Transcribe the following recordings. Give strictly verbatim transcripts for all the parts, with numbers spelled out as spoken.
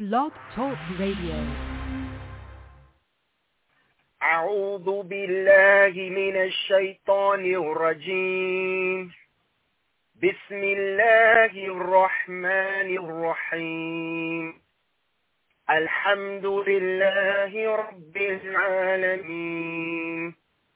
Blog Talk Radio. أعوذ بالله من الشيطان الرجيم. بسم الله الرحمن الرحيم. الحمد لله رب العالمين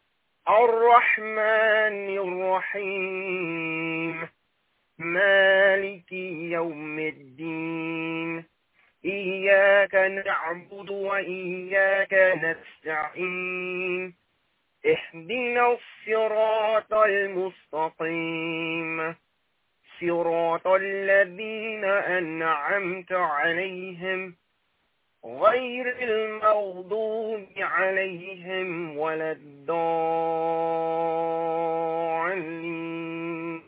الرحمن الرحيم مالك يوم الدين إياك نعبد وإياك نستعين اهدنا الصراط المستقيم صراط الذين أنعمت عليهم غير المغضوب عليهم ولا الضالين.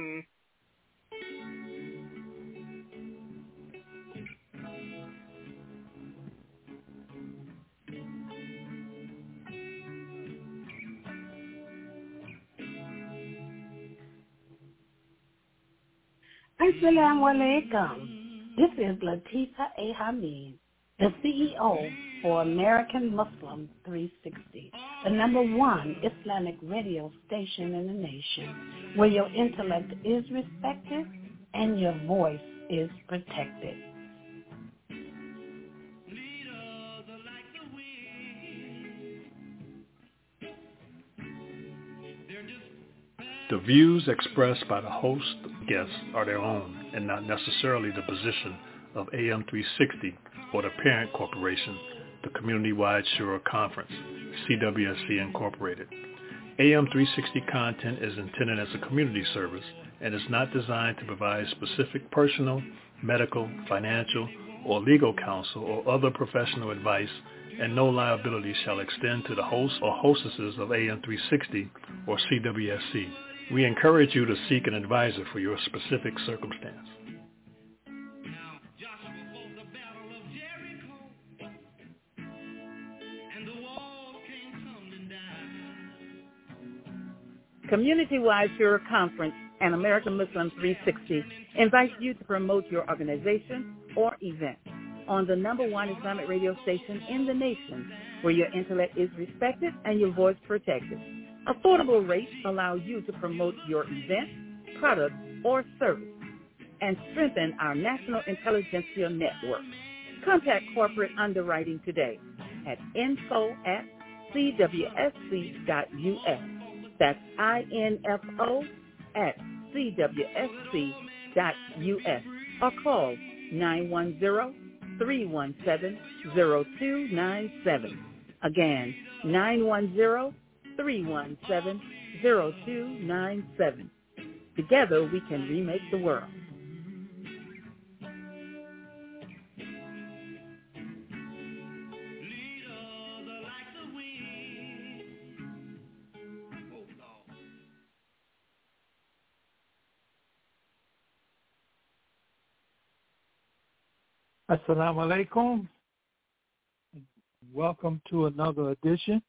Assalamu alaikum. This is Latifa A. Hamid, the C E O for American Muslim three sixty, the number one Islamic radio station in the nation, where your intellect is respected and your voice is protected. The views expressed by the host and guests are their own and not necessarily the position of A M three sixty or the parent corporation, the Community-Wide Shura Conference, C W S C Incorporated. A M three sixty content is intended as a community service and is not designed to provide specific personal, medical, financial, or legal counsel or other professional advice, and no liability shall extend to the hosts or hostesses of A M three sixty or C W S C. We encourage you to seek an advisor for your specific circumstance. Community-Wide Shura Conference and American Muslim three sixty invites you to promote your organization or event on the number one Islamic radio station in the nation, where your intellect is respected and your voice protected. Affordable rates allow you to promote your event, product, or service and strengthen our national intelligentsia network. Contact corporate underwriting today at info at c w s c dot u s. That's I N F O at C W S C dot U S or call nine one zero, three one seven, zero two nine seven. Again, nine one zero, three one seven, zero two nine seven. Together we can remake the world. Assalamu alaikum. Welcome to another edition.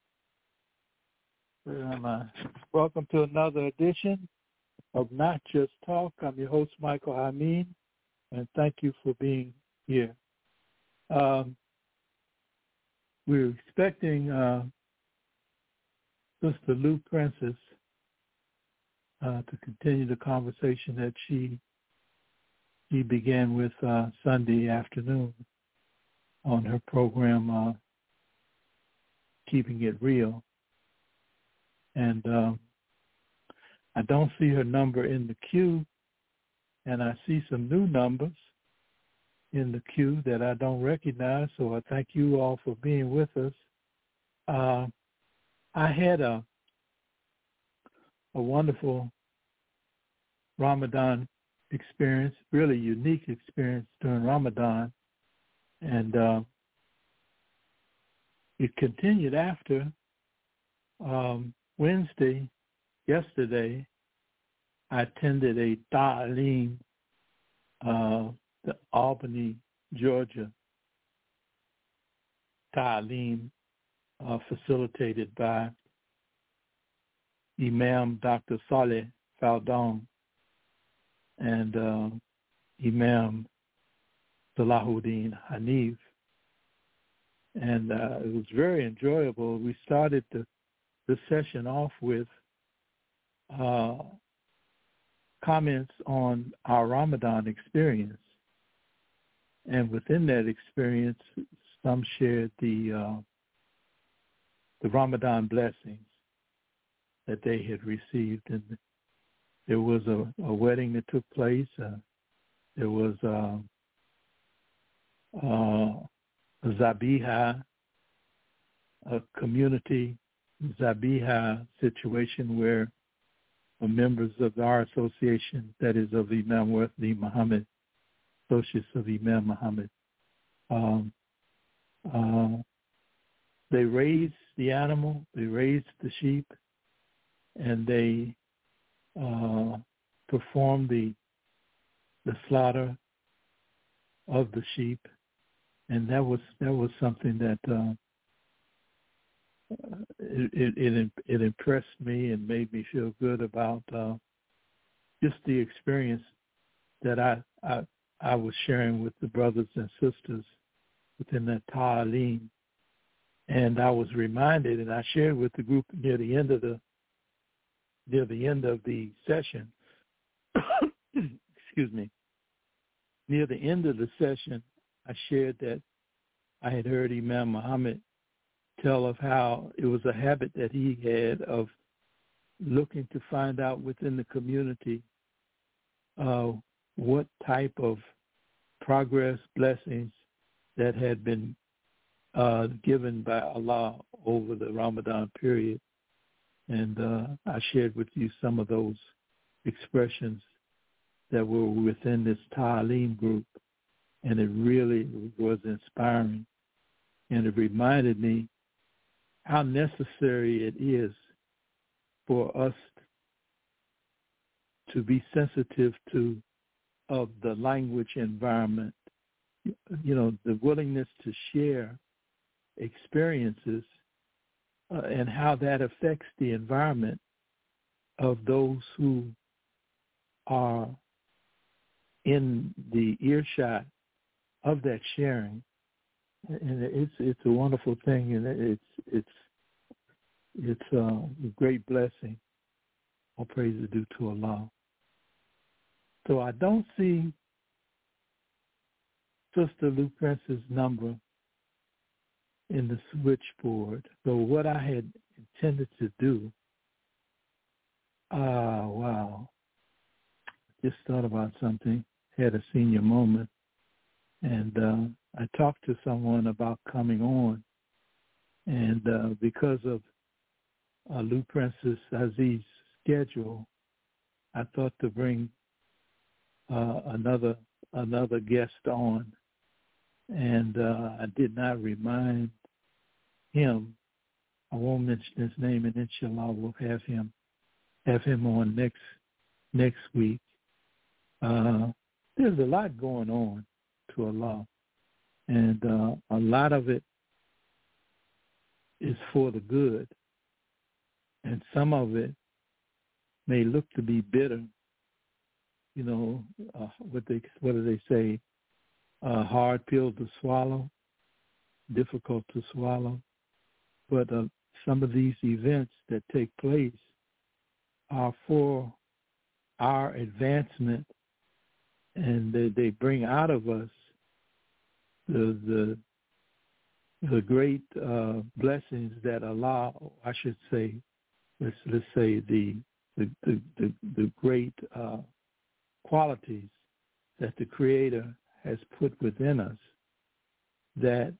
Um, uh, welcome to another edition of Not Just Talk. I'm your host, Michael Hamid, and thank you for being here. Um, we're expecting uh, Sister Lou Princess uh, to continue the conversation that she She began with uh, Sunday afternoon on her program, uh, Keeping It Real. And um, I don't see her number in the queue, and I see some new numbers in the queue that I don't recognize, so I thank you all for being with us. Uh, I had a, a wonderful Ramadan experience, really unique experience during Ramadan, and uh, it continued after um, Wednesday. Yesterday, I attended a ta'aleem, uh, the Albany, Georgia ta'aleem, uh, facilitated by Imam Doctor Saleh Faldon and uh, Imam Salahuddin Hanif. And uh, it was very enjoyable. We started the, the session off with uh, comments on our Ramadan experience. And within that experience, some shared the uh, the Ramadan blessings that they had received. And there was a, a wedding that took place. Uh, there was uh, uh, a Zabiha, a community Zabiha situation where members of our association, that is of Imam Worthy Muhammad, associates of Imam Muhammad, um, uh, they raised the animal, they raised the sheep, and they uh, performed the the slaughter of the sheep, and that was that was something that uh, it, it it impressed me and made me feel good about uh, just the experience that I, I I was sharing with the brothers and sisters within that ta'aleem. And I was reminded, and I shared with the group near the end of the near the end of the session. Excuse me. Near the end of the session, I shared that I had heard Imam Muhammad tell of how it was a habit that he had of looking to find out within the community uh, what type of progress, blessings that had been uh, given by Allah over the Ramadan period. And uh, I shared with you some of those expressions that were within this ta'aleem group, and it really was inspiring. And it reminded me how necessary it is for us to be sensitive to of the language environment, you know, the willingness to share experiences uh, and how that affects the environment of those who are in the earshot of that sharing. And it's it's a wonderful thing, and it's it's it's a great blessing. All praise is due to Allah. So I don't see Sister Lou Prince's number in the switchboard. So what I had intended to do, ah, uh, wow, just thought about something, had a senior moment, and uh, I talked to someone about coming on, and uh, because of uh, Lou Prince's Aziz's schedule, I thought to bring uh, another another guest on, and uh, I did not remind him. I won't mention his name, and inshallah we'll have him have him on next next week. Uh, there's a lot going on, to Allah, and uh, a lot of it is for the good, and some of it may look to be bitter. You know, uh, what they what do they say? Uh, hard pill to swallow, difficult to swallow. But uh, some of these events that take place are for our advancement, and they, they bring out of us the the the great uh, blessings that Allah, I should say, let's let's say the the the the, the great uh, qualities that the Creator has put within us that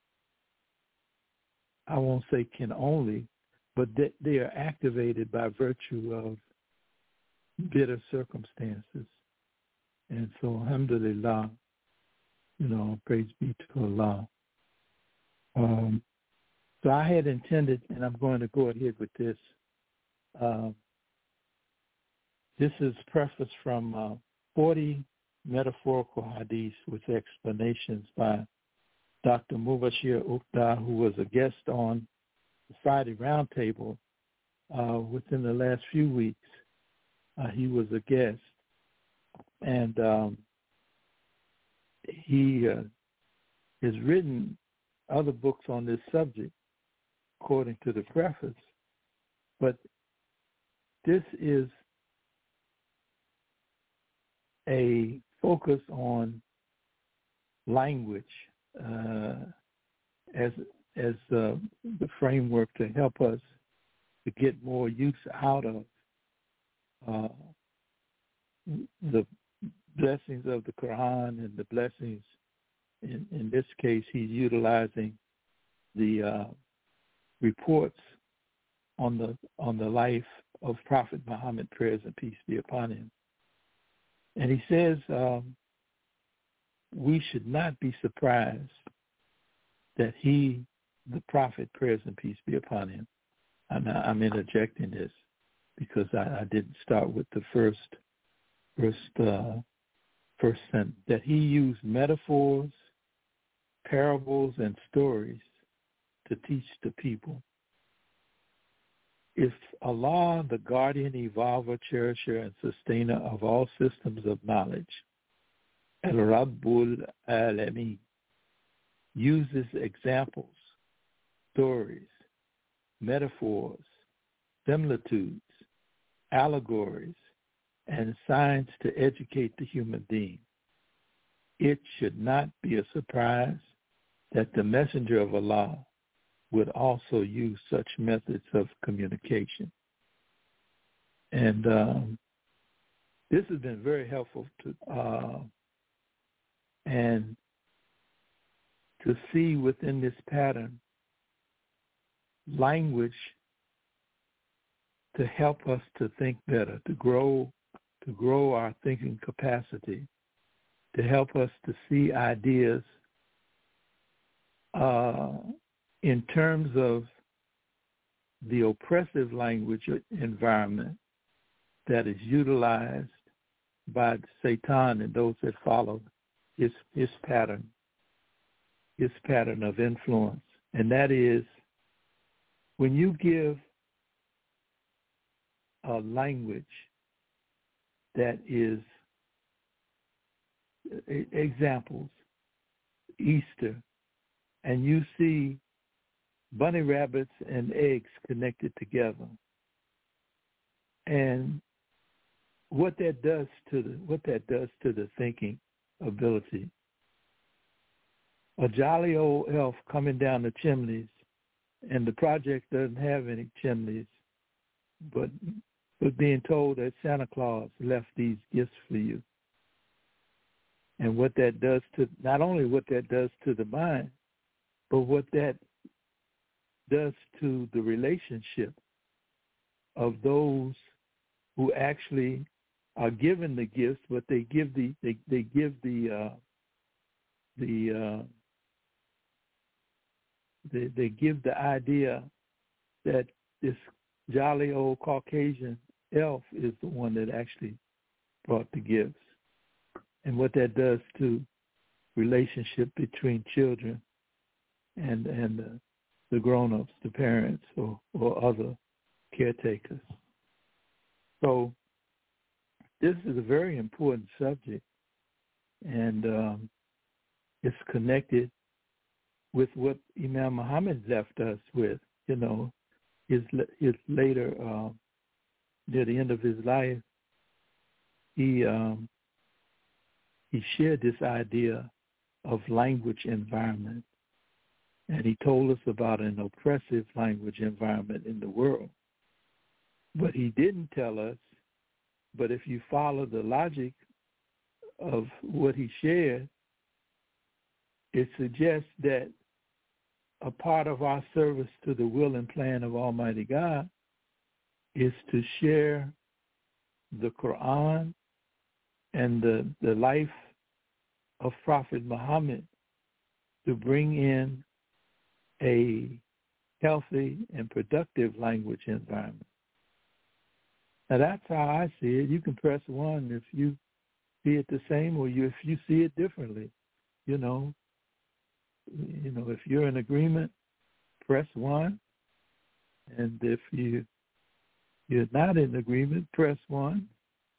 I won't say can only, but that they are activated by virtue of bitter circumstances. And so, alhamdulillah, you know, praise be to Allah. Um, so I had intended, and I'm going to go ahead with this. Uh, this is preface from uh, forty metaphorical hadiths with explanations by Doctor Mubashir Uqda, who was a guest on the Friday Roundtable uh, within the last few weeks. Uh, he was a guest. And um, he uh, has written other books on this subject, according to the preface, but this is a focus on language uh, as as uh, the framework to help us to get more use out of uh, the blessings of the Quran and the blessings. In, in this case, he's utilizing the uh, reports on the on the life of Prophet Muhammad, prayers and peace be upon him. And he says um, we should not be surprised that he, the Prophet, prayers and peace be upon him. I'm, I'm interjecting this because I, I didn't start with the first first uh, first sentence, that he used metaphors, parables, and stories to teach the people. If Allah, the guardian, evolver, cherisher, and sustainer of all systems of knowledge, Al-Rabbul Alameen, uses examples, stories, metaphors, similitudes, allegories, and signs to educate the human being, it should not be a surprise that the messenger of Allah would also use such methods of communication. And um, this has been very helpful to uh, and to see within this pattern language to help us to think better, to grow, to grow our thinking capacity, to help us to see ideas uh, in terms of the oppressive language environment that is utilized by Satan and those that follow his his pattern, his pattern of influence. And that is, when you give a language that is, examples, Easter, and you see bunny rabbits and eggs connected together, and what that does to the what that does to the thinking ability. A jolly old elf coming down the chimneys, and the project doesn't have any chimneys, but but being told that Santa Claus left these gifts for you. And what that does to, not only what that does to the mind, but what that does to the relationship of those who actually are given the gifts, but they give the they, they give the uh, the uh, they they give the idea that this jolly old Caucasian elf is the one that actually brought the gifts. And what that does to relationship between children and and uh, the grown-ups, the parents, or, or other caretakers. So this is a very important subject, and um, it's connected with what Imam Muhammad left us with. You know, his his later uh, near the end of his life, he um, he shared this idea of language environment. And he told us about an oppressive language environment in the world. But he didn't tell us, but if you follow the logic of what he shared, it suggests that a part of our service to the will and plan of Almighty God is to share the Quran and the, the life of Prophet Muhammad to bring in a healthy and productive language environment. Now that's how I see it. You can press one if you see it the same, or you if you see it differently. You know, you know, if you're in agreement, press one, and if you you're not in agreement, press one.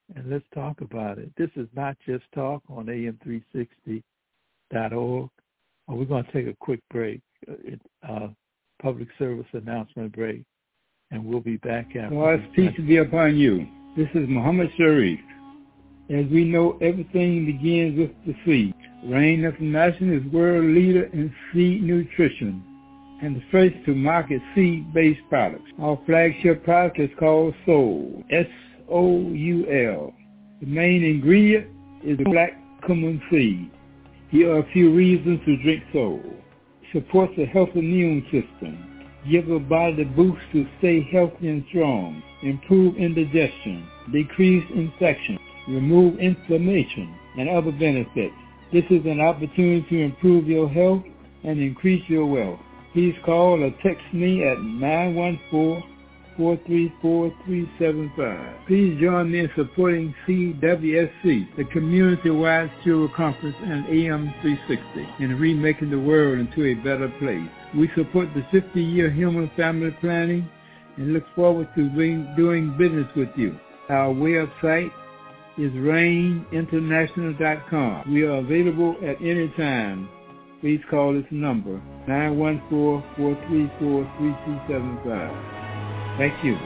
and let's talk about it. This is Not Just Talk on A M three sixty dot org. Uh, we're going to take a quick break, uh, public service announcement break, and we'll be back after. God's peace be upon you. This is Muhammad Sharif. As we know, everything begins with the seed. Rain International is world leader in seed nutrition and the first to market seed-based products. Our flagship product is called Soul, S O U L. The main ingredient is black cumin seed. Here are a few reasons to drink Soul. Supports a healthy immune system. Give the body the boost to stay healthy and strong. Improve indigestion. Decrease infection. Remove inflammation and other benefits. This is an opportunity to improve your health and increase your wealth. Please call or text me at nine one four, four three four, three seven five. Please join me in supporting C W S C, the community-wide Silver Conference and A M three sixty, in remaking the world into a better place. We support the fifty-year human family planning and look forward to being, doing business with you. Our website is rain international dot com. We are available at any time. Please call this number, nine one four, four three four, three two seven five. Thank you.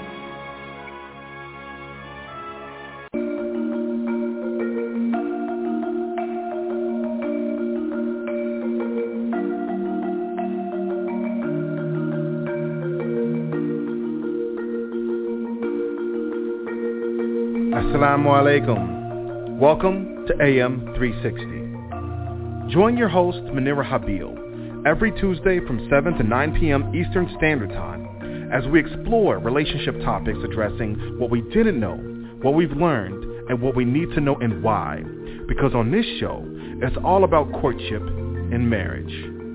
Assalamu alaikum. Welcome to A M three sixty. Join your host, Munira Habil, every Tuesday from seven to nine p.m. Eastern Standard Time as we explore relationship topics addressing what we didn't know, what we've learned, and what we need to know and why. Because on this show, it's all about courtship and marriage.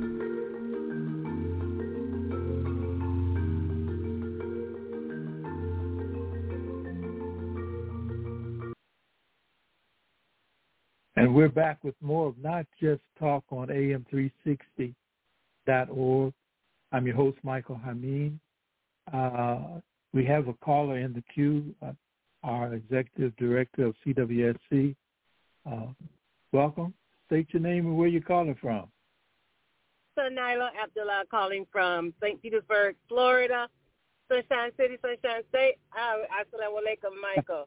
And we're back with more of Not Just Talk on A M three sixty dot org. I'm your host, Michael Hameen. Uh, we have a caller in the queue, uh, our Executive Director of C W S C. Uh, welcome. State your name and where you're calling from. So Nyla Abdullah calling from Saint Petersburg, Florida. Sunshine City, Sunshine State. Uh, Assalamu alaikum, Michael.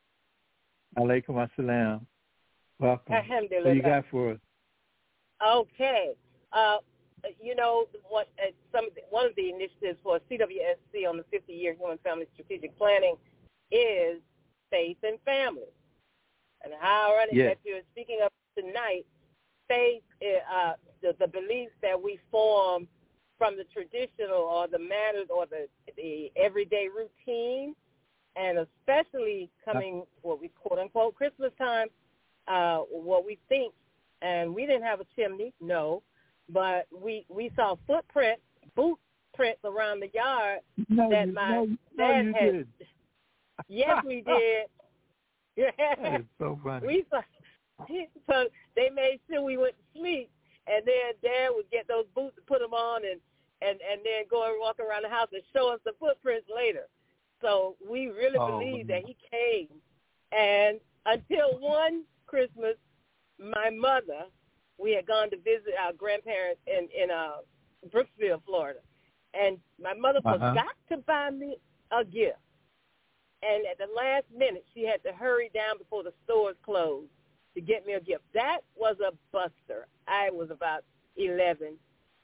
Alaikum assalam. Welcome. Alhamdulillah. What you got for us? Okay. Uh, you know, what uh, some of the, one of the initiatives for C W S C on the fifty-year Human Family Strategic Planning is faith and family. And how ironic yes. that you're speaking of tonight, faith, uh, the, the beliefs that we form from the traditional or the manners or the, the everyday routine, and especially coming what we quote-unquote Christmas time, uh, what we think. And we didn't have a chimney, no, but we, we saw footprints, boot prints around the yard no, that you, my no, dad no, had. did. Yes, we did. That is so funny. We saw, so they made sure we went to sleep, and then Dad would get those boots and put them on, and, and, and then go and walk around the house and show us the footprints later. So we really oh, believe man. that he came. And until one Christmas, my mother, we had gone to visit our grandparents in, in uh, Brooksville, Florida. And my mother uh-huh. forgot to buy me a gift. And at the last minute, she had to hurry down before the stores closed to get me a gift. That was a buster. I was about eleven.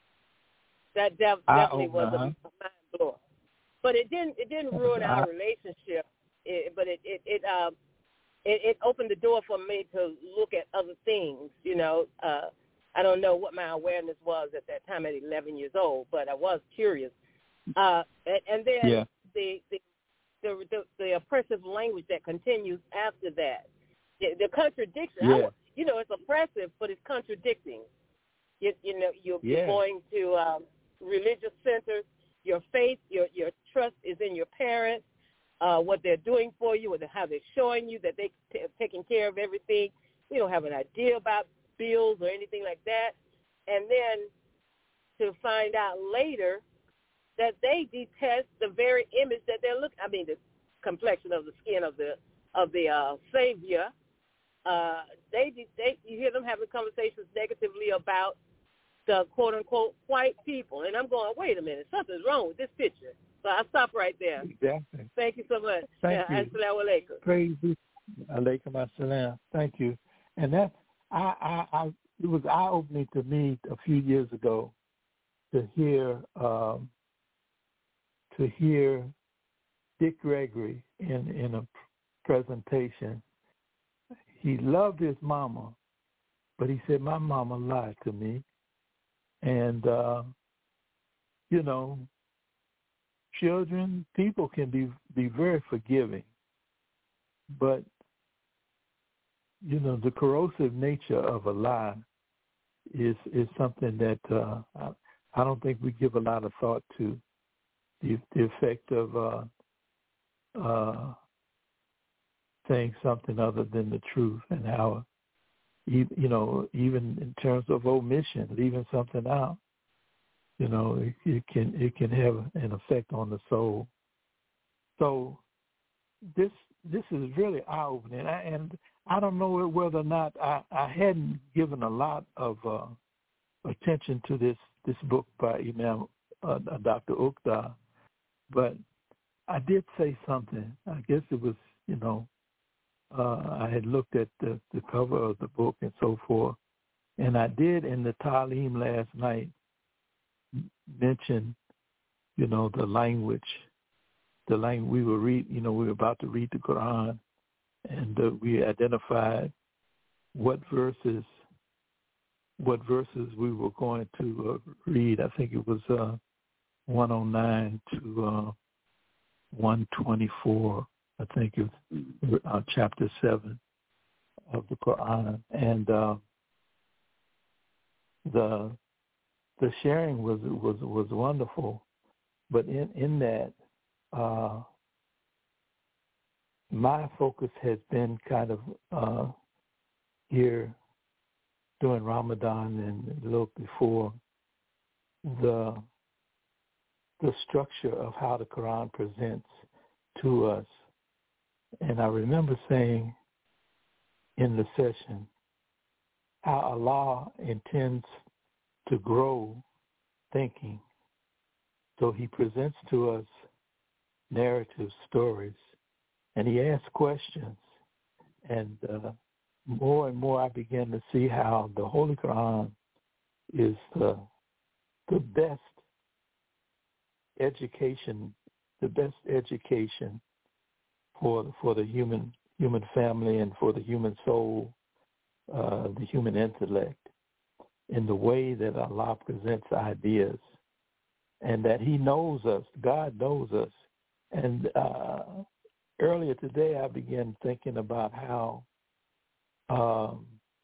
That def- definitely was a mind blower. But it didn't. It didn't ruin our relationship. It, but it it it, um, it it opened the door for me to look at other things. You know, uh, I don't know what my awareness was at that time at eleven years old, but I was curious. Uh, and, and then yeah. the the The, the the oppressive language that continues after that, the, the contradiction. Yeah. I, you know, it's oppressive, but it's contradicting. You, you know, you're yeah. going to um, religious centers. Your faith, your your trust is in your parents, uh, what they're doing for you, and how they're showing you that they're t- taking care of everything. We don't have an idea about bills or anything like that. And then to find out later that they detest the very image that they're looking. I mean, the complexion of the skin of the of the uh, Savior, uh, they, they you hear them having conversations negatively about the quote-unquote white people. And I'm going, wait a minute, something's wrong with this picture. So I'll stop right there. Exactly. Thank you so much. Thank yeah, you. Assalamu alaikum. Praise be. Alaikum assalam. Thank you. And that, I, I, I, it was eye-opening to me a few years ago to hear, um, to hear Dick Gregory in, in a presentation. He loved his mama, but he said, my mama lied to me. And, uh, you know, children, people can be, be very forgiving. But, you know, the corrosive nature of a lie is is something that uh, I, I don't think we give a lot of thought to. The, the effect of uh, uh, saying something other than the truth, and how, you know, even in terms of omission, leaving something out, you know, it, it can it can have an effect on the soul. So this this is really eye-opening, and I, and I don't know whether or not I, I hadn't given a lot of uh, attention to this this book by Imam uh, Doctor Uqda, but I did say something. I guess it was, you know, uh, I had looked at the, the cover of the book and so forth, and I did in the Talim last night mention, you know, the language, the language we were read, you know, we were about to read the Quran, and uh, we identified what verses, what verses we were going to uh, read. I think it was uh, one oh nine to uh, one twenty-four. I think it's uh, chapter seven of the Quran, and uh, the the sharing was was was wonderful. But in in that, uh, my focus has been kind of uh, here during Ramadan and a little before, the the structure of how the Quran presents to us. And I remember saying in the session how Allah intends to grow thinking. So he presents to us narrative stories, and he asks questions. And uh, more and more I began to see how the Holy Quran is the, the best education, the best education for for the human human family and for the human soul, uh, the human intellect, in the way that Allah presents ideas, and that he knows us, God knows us. And uh, earlier today I began thinking about how um,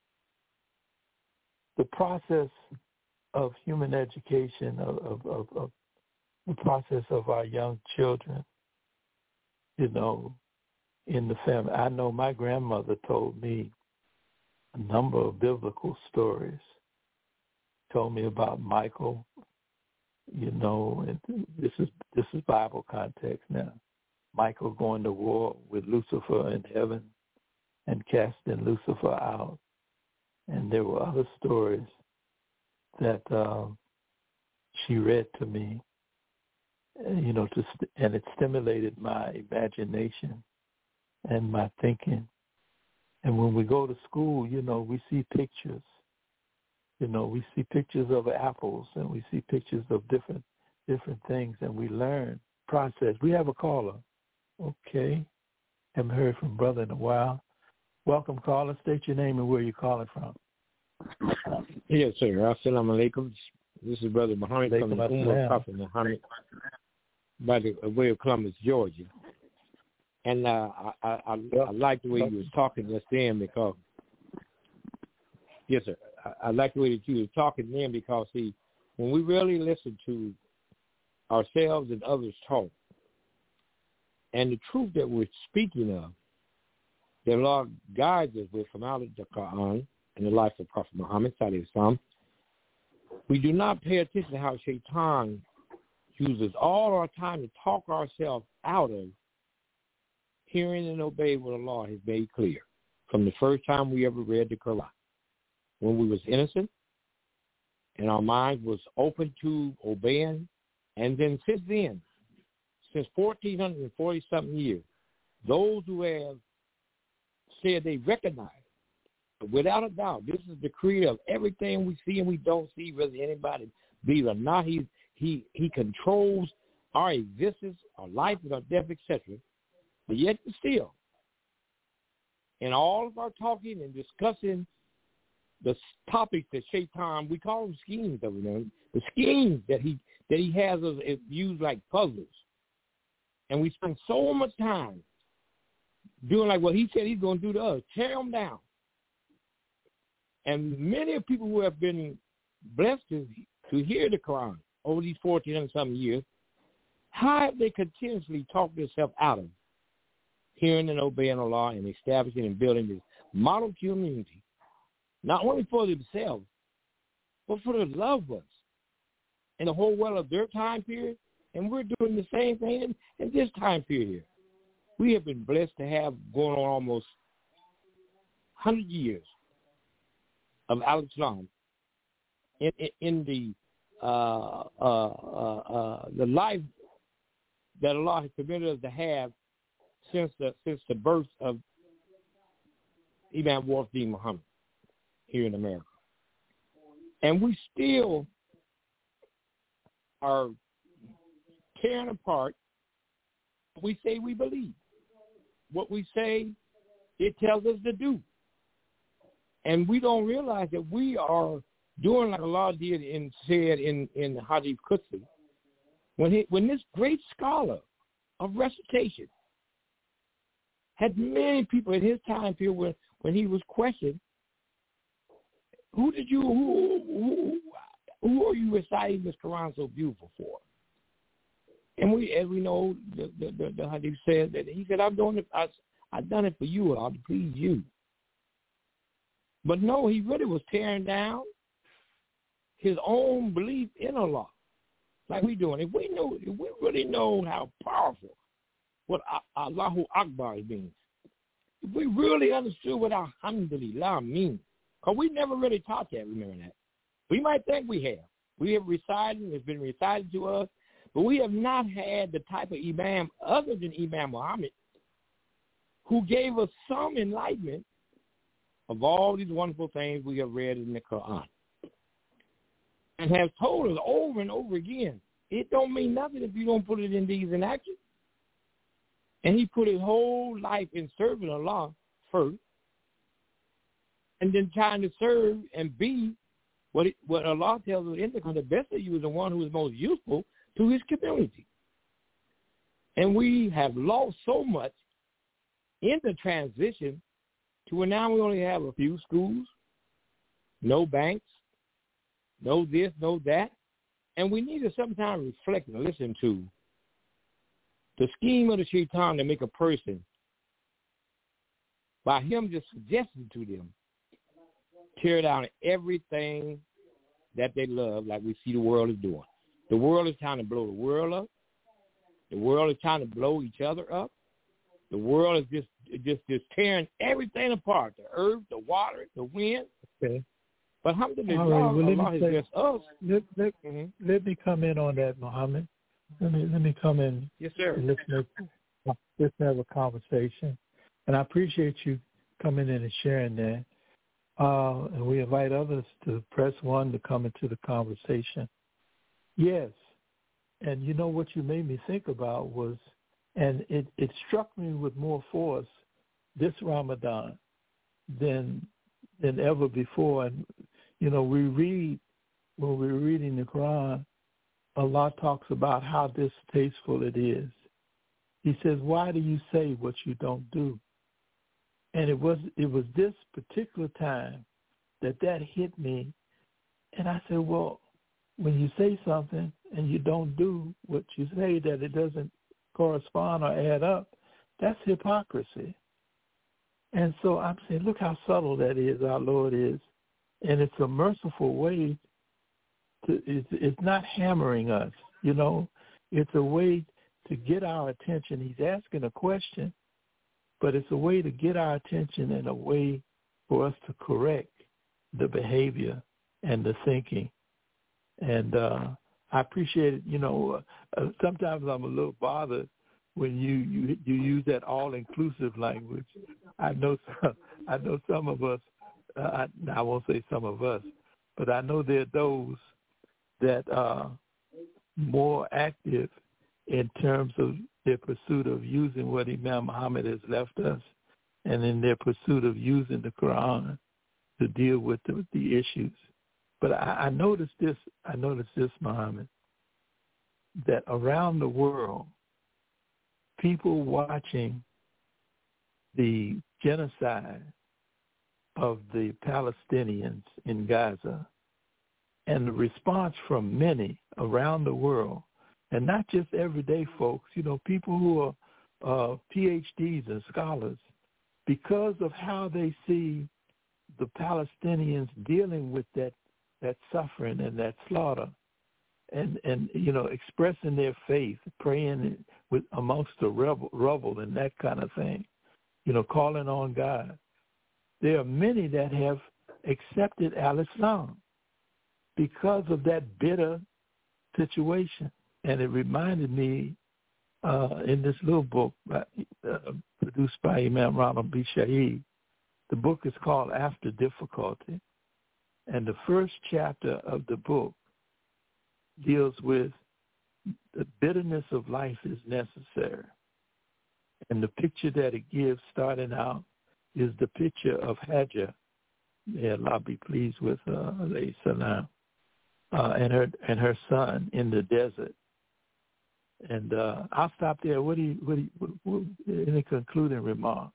the process of human education, of, of, of, of the process of our young children, you know, in the family. I know my grandmother told me a number of biblical stories. Told me about Michael, you know, and this is this is Bible context now. Michael going to war with Lucifer in heaven and casting Lucifer out. And there were other stories that um, she read to me, you know, to st- and it stimulated my imagination and my thinking. And when we go to school, you know, we see pictures. You know, we see pictures of apples, and we see pictures of different different things, and we learn, process. We have a caller. Okay. Haven't heard from brother in a while. Welcome, caller. State your name and where you're calling from. Yes, sir. Assalamu alaikum. This is Brother Muhammad from the Ummah Prophet Muhammad by the way of Columbus, Georgia. And uh, I, I, I, I like the way you were talking just then because, yes, sir. I, I like the way that you were talking then because, see, when we really listen to ourselves and others talk, and the truth that we're speaking of, the Lord guides us with from out of the Quran and the life of Prophet Muhammad, sallallahu alaihi wasallam, we do not pay attention to how Shaitan uses all our time to talk ourselves out of hearing and obeying what Allah has made clear from the first time we ever read the Quran, when we was innocent and our mind was open to obeying. And then since then, since fourteen forty-something years, those who have said they recognize, without a doubt, this is the creator of everything we see and we don't see, whether anybody believes or not. He, he, he controls our existence, our life, and our death, et cetera. But yet still, in all of our talking and discussing the topics that Shaitan, we call them schemes, though, you know, the schemes that he that he has us used like puzzles. And we spend so much time doing like what he said he's going to do to us, tear them down. And many of people who have been blessed to, to hear the Quran over these fourteen hundred something years, how have they continuously talked themselves out of hearing and obeying Allah and establishing and building this model community, not only for themselves, but for their loved ones in the whole world of their time period? And we're doing the same thing in, in this time period here. We have been blessed to have going on almost one hundred years of Al-Islam in, in, in the uh, uh, uh, uh, the life that Allah has permitted us to have since the since the birth of Imam Wafiddin Muhammad here in America. And we still are tearing apart what we say we believe. What we say it tells us to do. And we don't realize that we are doing like Allah did and said in, in Hadith Qudsi, when he, when this great scholar of recitation had many people in his time period when, when he was questioned, who did you, who, who, who are you reciting this Quran so beautiful for? And we, as we know, the, the, the, the Hadith says that he said, I'm doing it, I, I've done it for you, Allah, to please you. But no, he really was tearing down his own belief in Allah, like we doing. If we know, if we really know how powerful what Allahu Akbar means, if we really understood what Alhamdulillah means, because we never really taught that, remember that. We might think we have. We have recited, it's been recited to us, but we have not had the type of Imam other than Imam Muhammad who gave us some enlightenment of all these wonderful things we have read in the Quran and have told us over and over again, it don't mean nothing if you don't put it in deeds and action. And he put his whole life in serving Allah first and then trying to serve and be what it, what Allah tells us in the Quran, the best of you is the one who is most useful to his community. And we have lost so much in the transition to where now we only have a few schools, no banks, no this, no that. And we need to sometimes reflect and listen to the scheme of the Shaitan to make a person, by him just suggesting to them, tear down everything that they love like we see the world is doing. The world is trying to blow the world up. The world is trying to blow each other up. The world is just just just tearing everything apart. The earth, the water, the wind. Okay. But alhamdulillah, All right, well, Allah has blessed us. Let, let, mm-hmm. let me come in on that, Muhammad. Let me let me come in. Yes, sir. And let's, make, let's have a conversation. And I appreciate you coming in and sharing that. Uh, and we invite others to press one to come into the conversation. Yes. And you know what you made me think about was, and it, it struck me with more force this Ramadan than than ever before. And, you know, we read, when we're reading the Quran, Allah talks about how distasteful it is. He says, why do you say what you don't do? And it was it was this particular time that that hit me. And I said, well, when you say something and you don't do what you say, that it doesn't correspond or add up, that's hypocrisy. And so I'm saying, look how subtle that is, our Lord is. And it's a merciful way to, it's, it's not hammering us, you know. It's a way to get our attention. He's asking a question, but it's a way to get our attention and a way for us to correct the behavior and the thinking. And uh, I appreciate it. You know, uh, sometimes I'm a little bothered when you, you, you use that all-inclusive language. I know some, I know some of us, uh, I, I won't say some of us, but I know there are those that are more active in terms of their pursuit of using what Imam Muhammad has left us and in their pursuit of using the Quran to deal with the, the issues. But I, I noticed this, I noticed this, Muhammad, that around the world, people watching the genocide of the Palestinians in Gaza and the response from many around the world, and not just everyday folks, you know, people who are uh, P H Ds and scholars, because of how they see the Palestinians dealing with that, that suffering and that slaughter, and, and you know, expressing their faith, praying with amongst the rebel, rubble and that kind of thing, you know, calling on God. There are many that have accepted al-Islam because of that bitter situation. And it reminded me uh, in this little book by, uh, produced by Imam Ronald B. Shaheed. The book is called After Difficulty. And the first chapter of the book deals with the bitterness of life is necessary. And the picture that it gives starting out is the picture of Hajar. May Allah be pleased with her, alayhi salam, uh, and her and her son in the desert. And uh, I'll stop there. What do you, what do you, what, what, any concluding remark?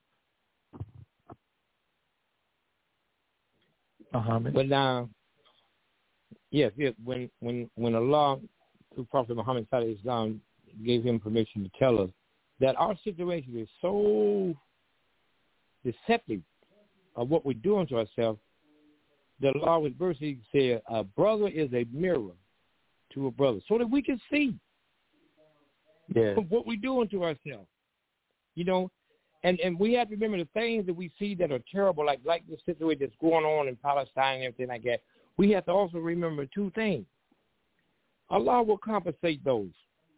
Muhammad? But now, yes, yes. When when when Allah, through Prophet Muhammad Sallallahu Alaihi Wasallam, gave him permission to tell us that our situation is so deceptive of what we're doing to ourselves, the law with verse said, a brother is a mirror to a brother, so that we can see yeah. what we're doing to ourselves. You know, and, and we have to remember the things that we see that are terrible, like, like the situation that's going on in Palestine and everything like that. We have to also remember two things. Allah will compensate those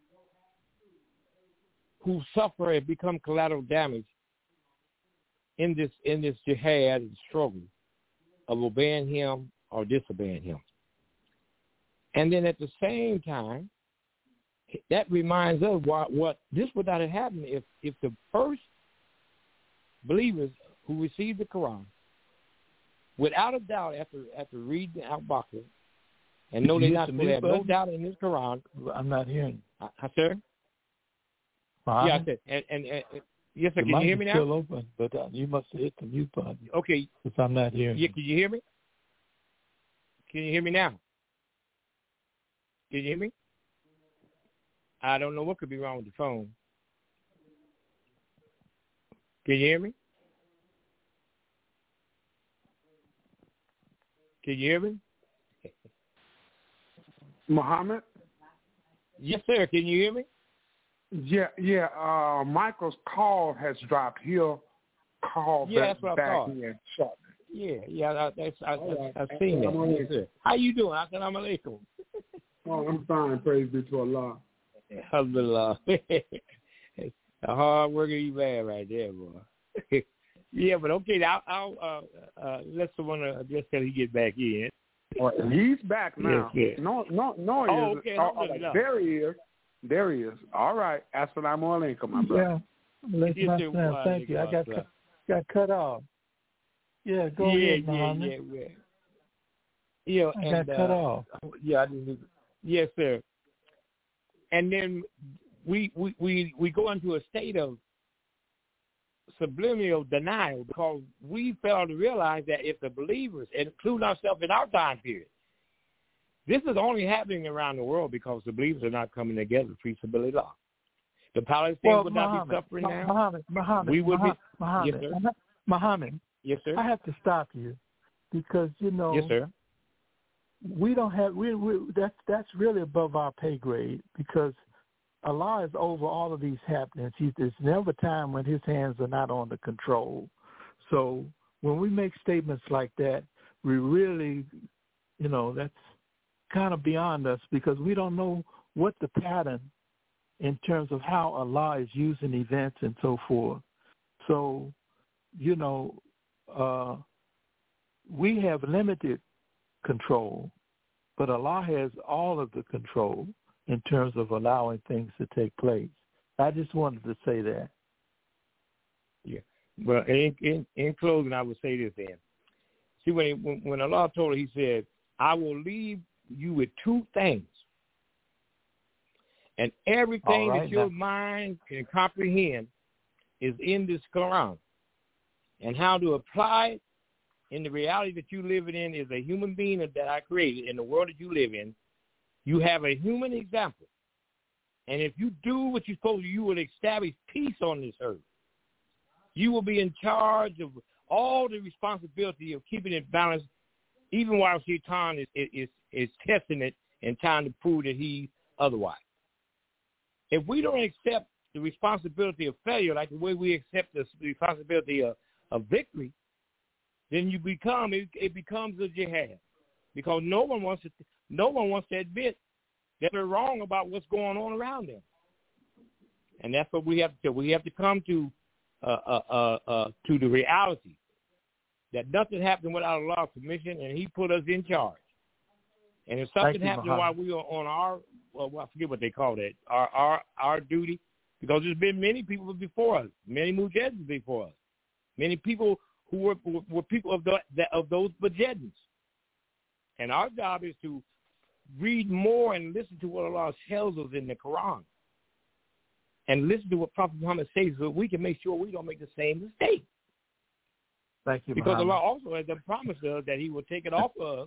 who suffer and become collateral damage in this in this jihad and struggle of obeying him or disobeying him. And then at the same time, that reminds us what, what this would not have happened if, if the first believers who received the Quran, without a doubt, after after reading Al-Baqarah, and know they're not supposed to have no doubt in this Quran. I'm not hearing. Uh, sir? Uh-huh. Yeah, I said, and, and, and yes, sir. The Can you hear me now? Still open, but uh, you must have hit the mute button. Okay. Because I'm not hearing. Yeah, can you hear me? Can you hear me now? Can you hear me? I don't know what could be wrong with the phone. Can you hear me? Can you hear me? Muhammad? Yes, sir. Can you hear me? Yeah, yeah. Uh, Michael's call has dropped. He'll call yeah, back, that's what back I in shortly. Yeah, yeah. I, that's, I, right. I, I've seen that. Yes, sir. How you doing? Assalamu alaikum. Oh, I'm fine. Praise be to Allah. Alhamdulillah. A hard worker you man right there, boy. Yeah, but okay, I'll, I'll uh, uh, let someone uh, just till he get back in. Well, he's back now. Yes, yes. No, no, no. He oh, is. okay. Oh, oh, there he is. There he is. All right. Assalamu alaikum, my brother. Yeah. Let's Yes, not sir. sound. Thank you. I got cut, got cut off. Yeah, go yeah, ahead, yeah, Muhammad. yeah, yeah. Yeah, I and, got cut uh, off. Yeah, I didn't. Yes, sir. And then we we we we go into a state of subliminal denial because we fail to realize that if the believers, including ourselves in our time period, this is only happening around the world because the believers are not coming together to peaceability law. The Palestinians well, would Muhammad, not be suffering now. Muhammad, Muhammad, we would Muhammad, be. Muhammad, Yes, sir. Muhammad. Yes, sir. I have to stop you because you know. Yes, sir. We don't have we, we that's that's really above our pay grade because Allah is over all of these happenings. He, there's never a time when his hands are not on the control. So when we make statements like that, we really, you know, that's kind of beyond us because we don't know what the pattern in terms of how Allah is using events and so forth. So, you know, uh, we have limited control, but Allah has all of the control in terms of allowing things to take place. I just wanted to say that. Yeah. Well, in, in, in closing, I would say this then. See, when, he, when when Allah told her, he said, I will leave you with two things. And everything right, that your now. mind can comprehend is in this Quran. And how to apply it in the reality that you live in is a human being that I created in the world that you live in. You have a human example. And if you do what you're supposed to, you will establish peace on this earth. You will be in charge of all the responsibility of keeping it balanced, even while Shaitan is, is, is testing it and trying to prove that he's otherwise. If we don't accept the responsibility of failure like the way we accept the responsibility of, of victory, then you become it, it becomes a jihad, because no one wants to no one wants to admit that they're wrong about what's going on around them, and that's what we have to. We have to come to uh, uh, uh, uh, to the reality that nothing happened without Allah's permission, and He put us in charge. And if something happened while we were on our, well, I forget what they call it, our our our duty, because there's been many people before us, many mujahids before us, many people who were were people of the of those mujahids. And our job is to read more and listen to what Allah tells us in the Quran, and listen to what Prophet Muhammad says, so we can make sure we don't make the same mistake. Thank you, because Muhammad. Allah also has promised us that He will take it off of us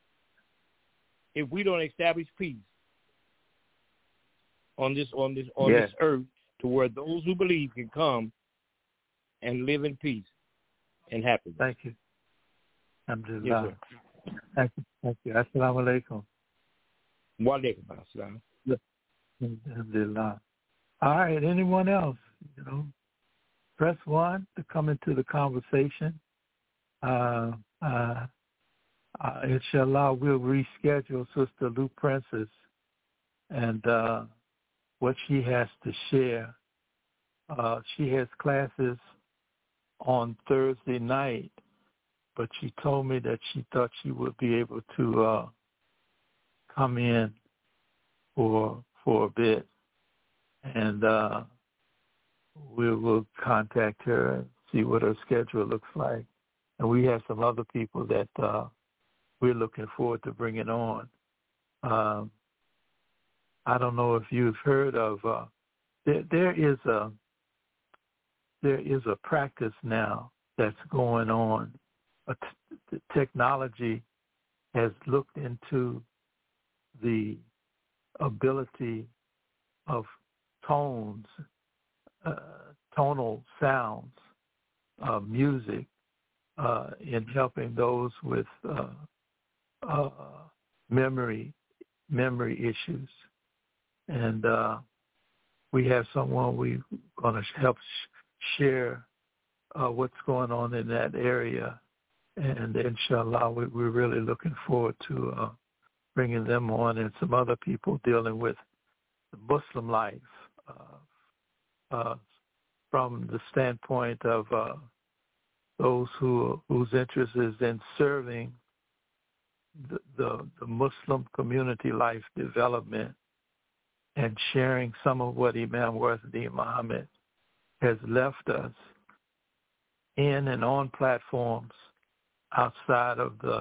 if we don't establish peace on this on this on yes. this earth, to where those who believe can come and live in peace and happiness. Thank you. Alhamdulillah. Yes, Thank you. Thank you. Assalamu alaikum. Wa alaikum assalam. Alhamdulillah. All right. Anyone else? You know, press one to come into the conversation. Uh, uh, uh, inshallah, we'll reschedule Sister Lou Princess and uh, what she has to share. Uh, she has classes on Thursday night, but she told me that she thought she would be able to uh, come in for for a bit, and uh, we will contact her and see what her schedule looks like. And we have some other people that uh, we're looking forward to bringing on. Um, I don't know if you've heard of. Uh, there, there is a there is a practice now that's going on. A t- technology has looked into the ability of tones, uh, tonal sounds, uh, music, uh, in helping those with uh, uh, memory memory issues. And uh, we have someone we're going to help sh- share uh, what's going on in that area. And inshallah, we, we're really looking forward to uh, bringing them on, and some other people dealing with the Muslim life uh, uh, from the standpoint of uh, those who whose interest is in serving the, the, the Muslim community life development and sharing some of what Imam Wazi'uddin Muhammad has left us in and on platforms outside of the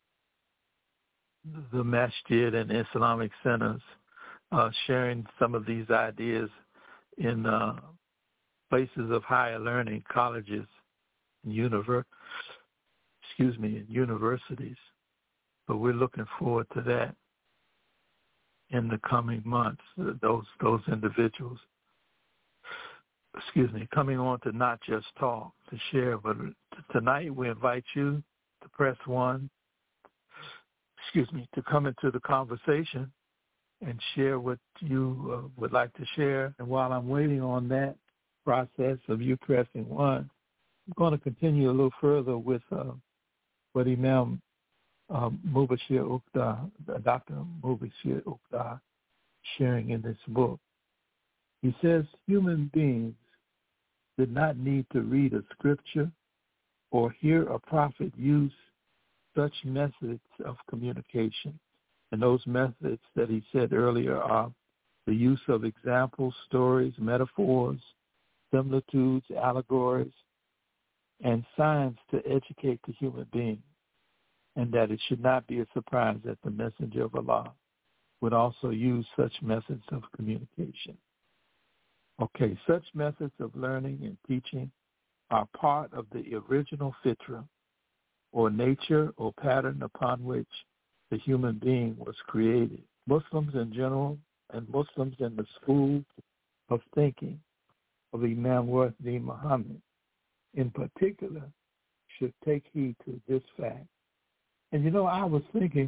the masjid and Islamic centers, uh, sharing some of these ideas in uh, places of higher learning, colleges, and univer- excuse me, and universities. But we're looking forward to that in the coming months. Those those individuals, excuse me, coming on to not just talk, to share. But tonight we invite you to press one, excuse me, to come into the conversation and share what you uh, would like to share. And while I'm waiting on that process of you pressing one, I'm going to continue a little further with uh, what Imam uh, Mubashir Uqda, Doctor Mubashir Uqda, sharing in this book. He says human beings did not need to read a scripture or hear a prophet use such methods of communication. And those methods that he said earlier are the use of examples, stories, metaphors, similitudes, allegories, and signs to educate the human being, and that it should not be a surprise that the messenger of Allah would also use such methods of communication. Okay, such methods of learning and teaching are part of the original fitra, or nature or pattern upon which the human being was created. Muslims in general and Muslims in the school of thinking of Imam Wahdi Muhammad in particular should take heed to this fact. And you know, I was thinking,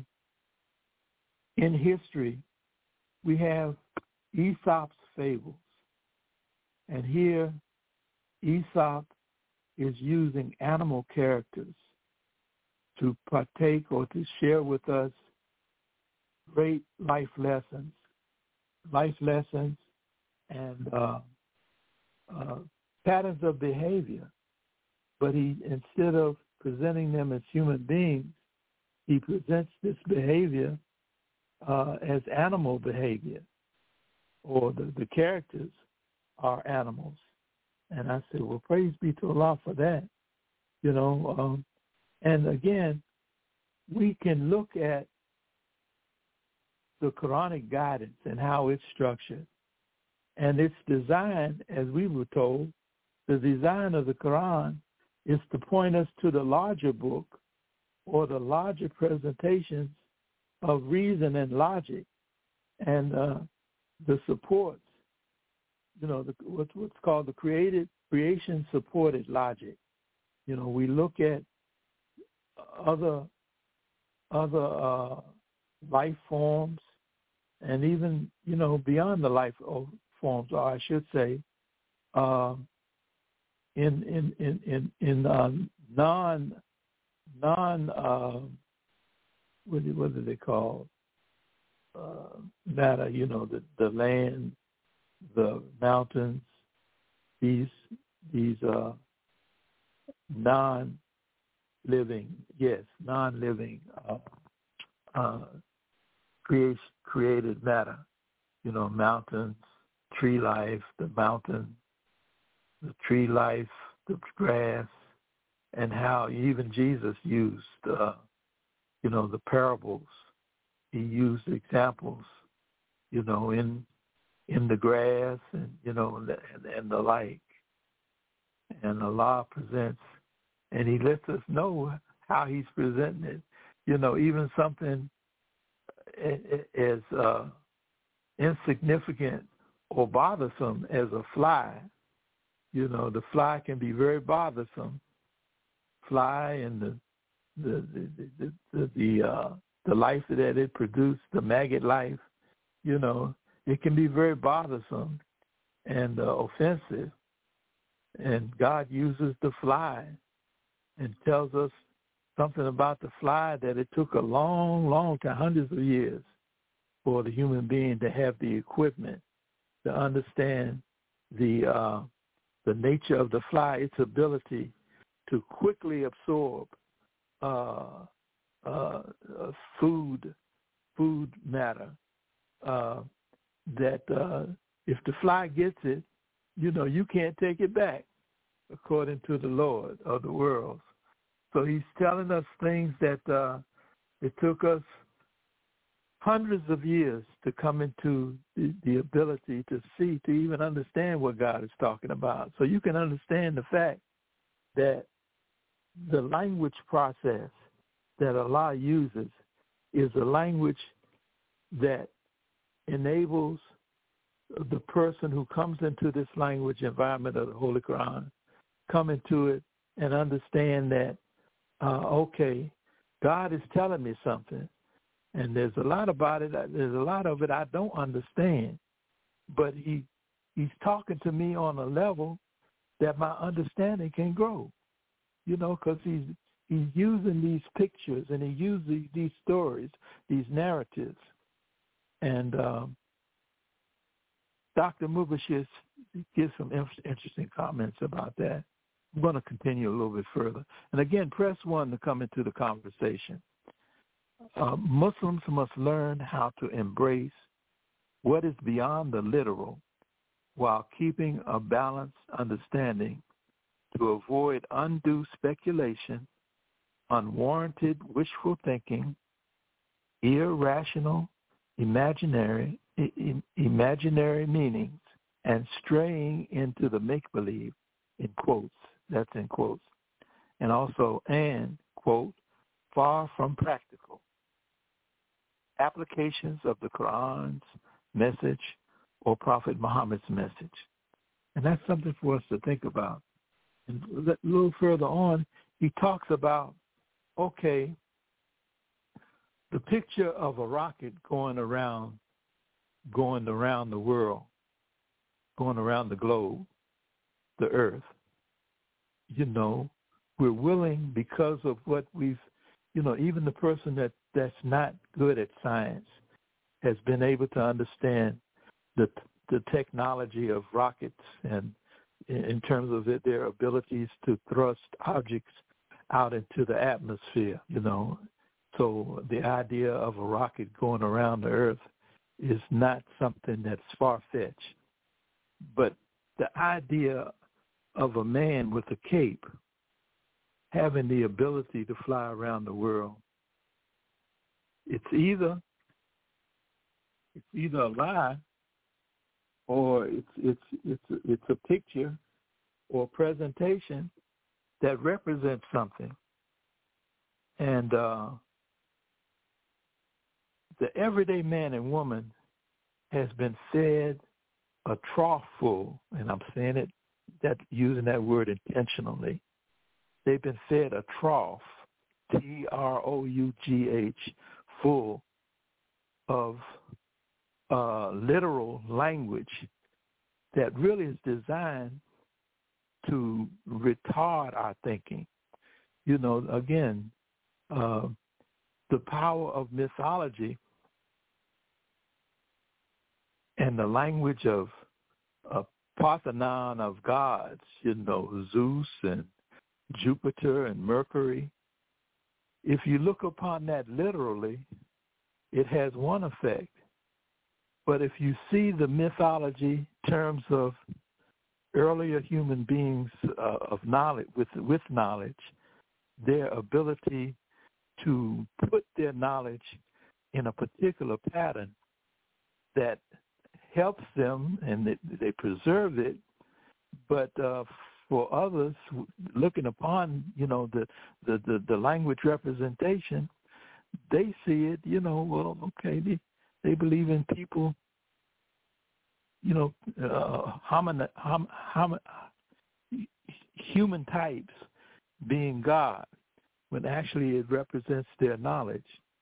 in history, we have Aesop's fables. And here, Aesop is using animal characters to partake or to share with us great life lessons, life lessons and uh, uh, patterns of behavior. But he, instead of presenting them as human beings, he presents this behavior uh, as animal behavior, or the, the characters are animals. And I said, well, praise be to Allah for that. You know, um, and again, we can look at the Quranic guidance and how it's structured. And it's designed, as we were told, the design of the Quran is to point us to the larger book or the larger presentations of reason and logic and uh, the supports, you know, the, what's, what's called the created, creation-supported logic. You know, we look at other other uh, life forms and even, you know, beyond the life forms, or I should say, uh, in in in in, in uh, non non uh, what do, what do they call uh, matter? You know, the the land, the mountains, these these uh, non-living, yes, non-living uh, uh, create, created matter. You know, mountains, tree life, the mountain, the tree life, the grass, and how even Jesus used, uh, you know, the parables. He used examples, you know, in in the grass and, you know, and, and the like. And Allah presents, and he lets us know how he's presenting it. You know, even something as uh, insignificant or bothersome as a fly. You know, the fly can be very bothersome. Fly and the the the the the, the, uh, the life that it produced, the maggot life. You know, it can be very bothersome and uh, offensive. And God uses the fly and tells us something about the fly that it took a long, long time, hundreds of years, for the human being to have the equipment to understand the uh, the nature of the fly, its ability to quickly absorb uh, uh, food, food matter. Uh, that uh, if the fly gets it, you know, you can't take it back, according to the Lord of the worlds. So he's telling us things that uh, it took us hundreds of years to come into the, the ability to see, to even understand what God is talking about. So you can understand the fact that the language process that Allah uses is a language that enables the person who comes into this language environment of the Holy Quran, come into it and understand that, uh, okay, God is telling me something, And there's a lot about it. There's a lot of it I don't understand. But he he's talking to me on a level that my understanding can grow. You know, because he's he's using these pictures and he uses these stories, these narratives. And um, Doctor Mubashir gives some interesting comments about that. I'm going to continue a little bit further. And again, press one to come into the conversation. Uh, Muslims must learn how to embrace what is beyond the literal while keeping a balanced understanding to avoid undue speculation, unwarranted wishful thinking, irrational, imaginary, I- imaginary meanings, and straying into the make-believe, in quotes, that's in quotes, and also, and, quote, far from practical applications of the Quran's message or Prophet Muhammad's message. And that's something for us to think about. And a little further on, he talks about, okay, the picture of a rocket going around, going around the world, going around the globe, the earth. You know, we're willing because of what we've, you know, even the person that, that's not good at science has been able to understand the the technology of rockets and in terms of it, their abilities to thrust objects out into the atmosphere, you know. So the idea of a rocket going around the earth is not something that's far-fetched. But the idea of a man with a cape having the ability to fly around the world, it's either it's either a lie or it's it's it's it's a picture or presentation that represents something. And uh, the everyday man and woman has been fed a trough full, and I'm saying it that using that word intentionally. They've been fed a trough, T R O U G H, full of uh, literal language that really is designed to retard our thinking. You know, again, uh, the power of mythology and the language of a Parthenon of gods, you know, Zeus and Jupiter and Mercury. If you look upon that literally, it has one effect. But if you see the mythology in terms of earlier human beings uh, of knowledge, with with knowledge, their ability to put their knowledge in a particular pattern that helps them, and they, they preserve it. But uh, for others, looking upon, you know, the, the, the, the language representation, they see it, you know, well, okay, they, they believe in people, you know, uh, homin, hom, hom, human types being God, when actually it represents their knowledge.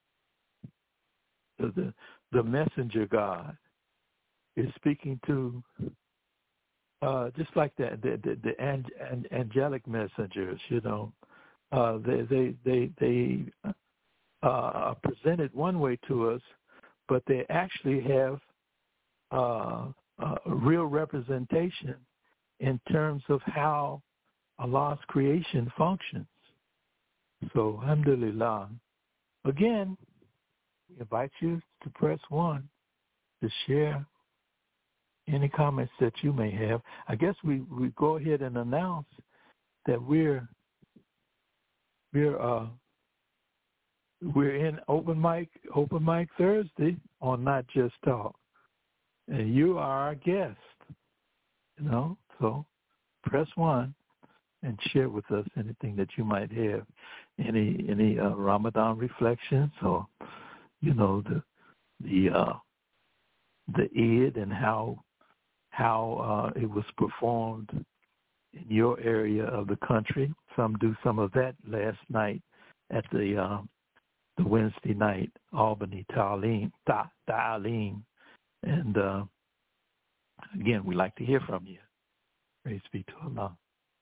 The, the, the messenger God is speaking to, uh, just like the the, the, the ang, ang, angelic messengers, you know, uh, they they they they uh, are presented one way to us, but they actually have uh, a real representation in terms of how Allah's creation functions. So, alhamdulillah. Again, we invite you to press one to share any comments that you may have. I guess we, we go ahead and announce that we're we're uh, we're in open mic open mic Thursday on Not Just Talk, and you are our guest. You know, so press one and share with us anything that you might have, any any uh, Ramadan reflections, or you know the the uh, the Eid and how how uh, it was performed in your area of the country. Some do some of that last night at the uh, the Wednesday night Albany Ta'aleem, Ta, Ta'aleem. And uh, again, we'd like to hear from you. Praise be to Allah.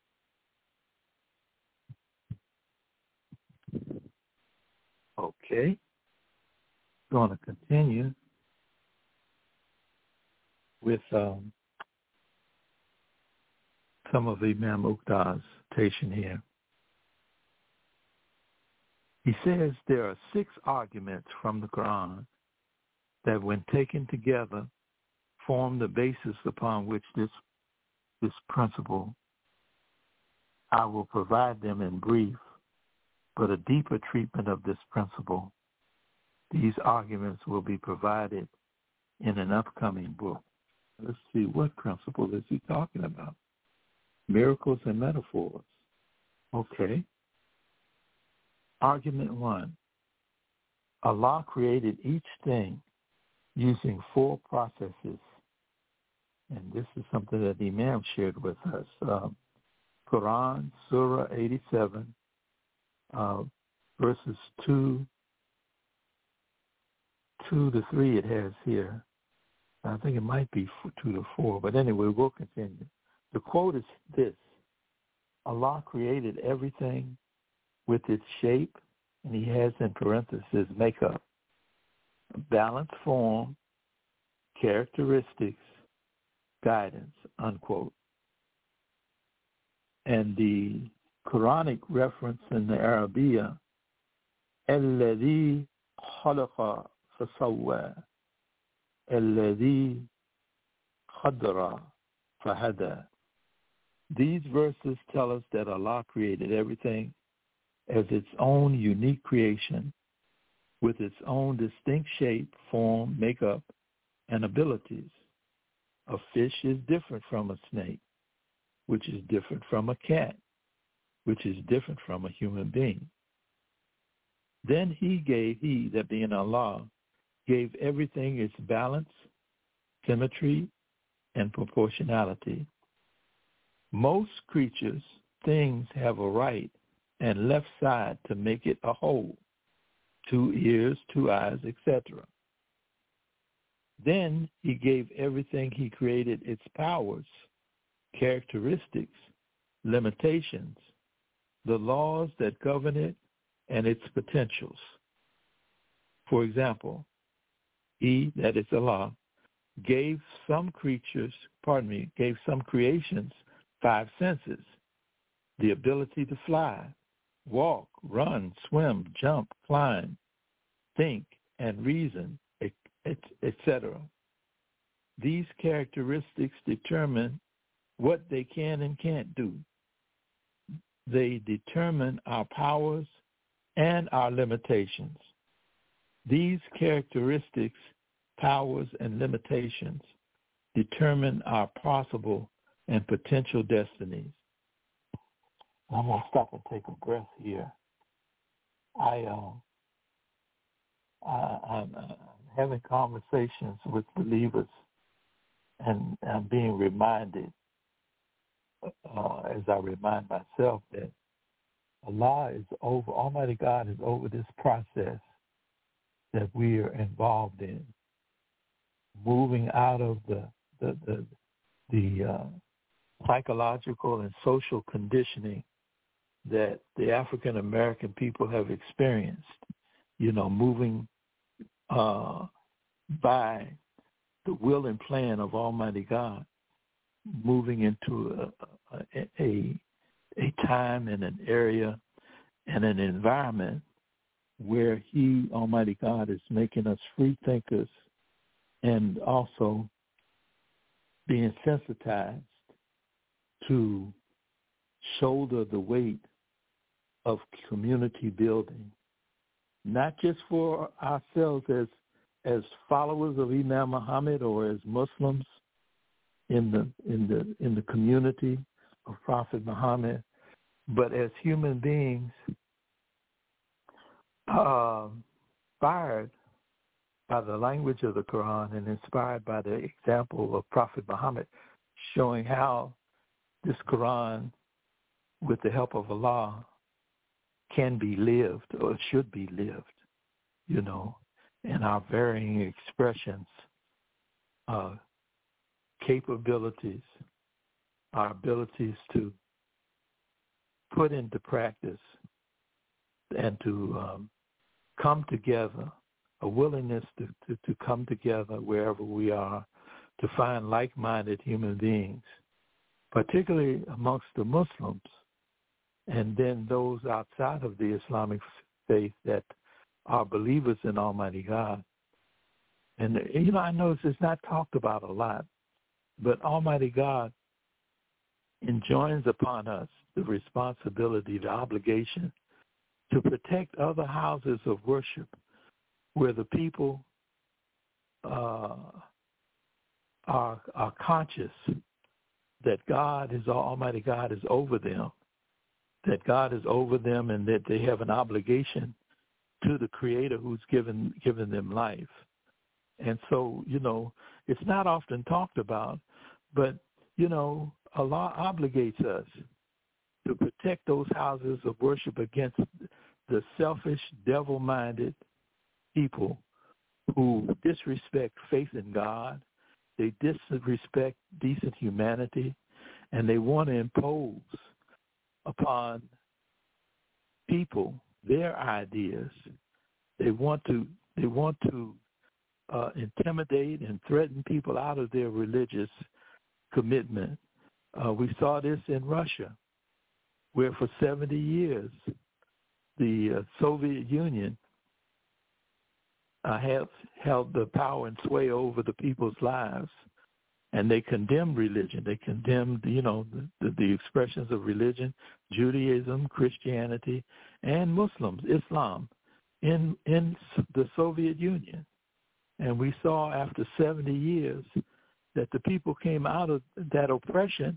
Okay. Going to continue with um, some of Imam Uqda's citation here. He says there are six arguments from the Quran that, when taken together, form the basis upon which this this principle. I will provide them in brief, but a deeper treatment of this principle. These arguments will be provided in an upcoming book. Let's see, what principle is he talking about? Miracles and metaphors. Okay. Argument one. Allah created each thing using four processes. And this is something that the Imam shared with us. Uh, Quran, Surah eighty-seven, uh, verses two, two to three it has here. I think it might be two to four, but anyway, we'll continue. The quote is this: Allah created everything with its shape, and he has in parentheses makeup, balanced form, characteristics, guidance, unquote. And the Quranic reference in the Arabiya, الذي خلق فسوى الذي قدر فهدى. These verses tell us that Allah created everything as its own unique creation with its own distinct shape, form, makeup, and abilities. A fish is different from a snake, which is different from a cat, which is different from a human being. Then he gave, he, that being Allah, gave everything its balance, symmetry, and proportionality. Most creatures, things have a right and left side to make it a whole, two ears, two eyes, et cetera. Then he gave everything he created its powers, characteristics, limitations, the laws that govern it, and its potentials. For example, he, that is Allah, gave some creatures, pardon me, gave some creations five senses, the ability to fly, walk, run, swim, jump, climb, think, and reason, et cetera. These characteristics determine what they can and can't do. They determine our powers and our limitations. These characteristics, powers, and limitations determine our possible and potential destinies. I'm going to stop and take a breath here. I, uh, I, I'm, I'm having conversations with believers, and I'm being reminded, uh, as I remind myself, that Allah is over, Almighty God is over this process that we are involved in, moving out of the the the, the uh, psychological and social conditioning that the African American people have experienced. You know, moving uh, by the will and plan of Almighty God, moving into a, a, a a time and an area and an environment where he, Almighty God, is making us free thinkers and also being sensitized to shoulder the weight of community building, not just for ourselves as as followers of Imam Muhammad or as Muslims in the in the in the community of Prophet Muhammad, but as human beings uh, inspired by the language of the Quran and inspired by the example of Prophet Muhammad, showing how this Quran, with the help of Allah, can be lived or should be lived. you know, and our varying expressions, uh, capabilities, our abilities to put into practice and to um, come together, a willingness to, to, to come together wherever we are, to find like-minded human beings, particularly amongst the Muslims, and then those outside of the Islamic faith that are believers in Almighty God. And, you know, I notice it's not talked about a lot, but Almighty God enjoins upon us the responsibility, the obligation to protect other houses of worship where the people uh, are, are conscious that God is, Almighty God is over them, that God is over them and that they have an obligation to the Creator who's given given them life. And so, you know, it's not often talked about, but, you know, Allah obligates us to protect those houses of worship against the selfish, devil-minded people who disrespect faith in God, they disrespect decent humanity, and they want to impose upon people their ideas. They want to they want to uh, intimidate and threaten people out of their religious commitment. Uh, we saw this in Russia, where for seventy years the uh, Soviet Union uh, held, held the power and sway over the people's lives, and they condemned religion. They condemned, you know, the, the, the expressions of religion, Judaism, Christianity, and Muslims, Islam, in in the Soviet Union. And we saw after seventy years that the people came out of that oppression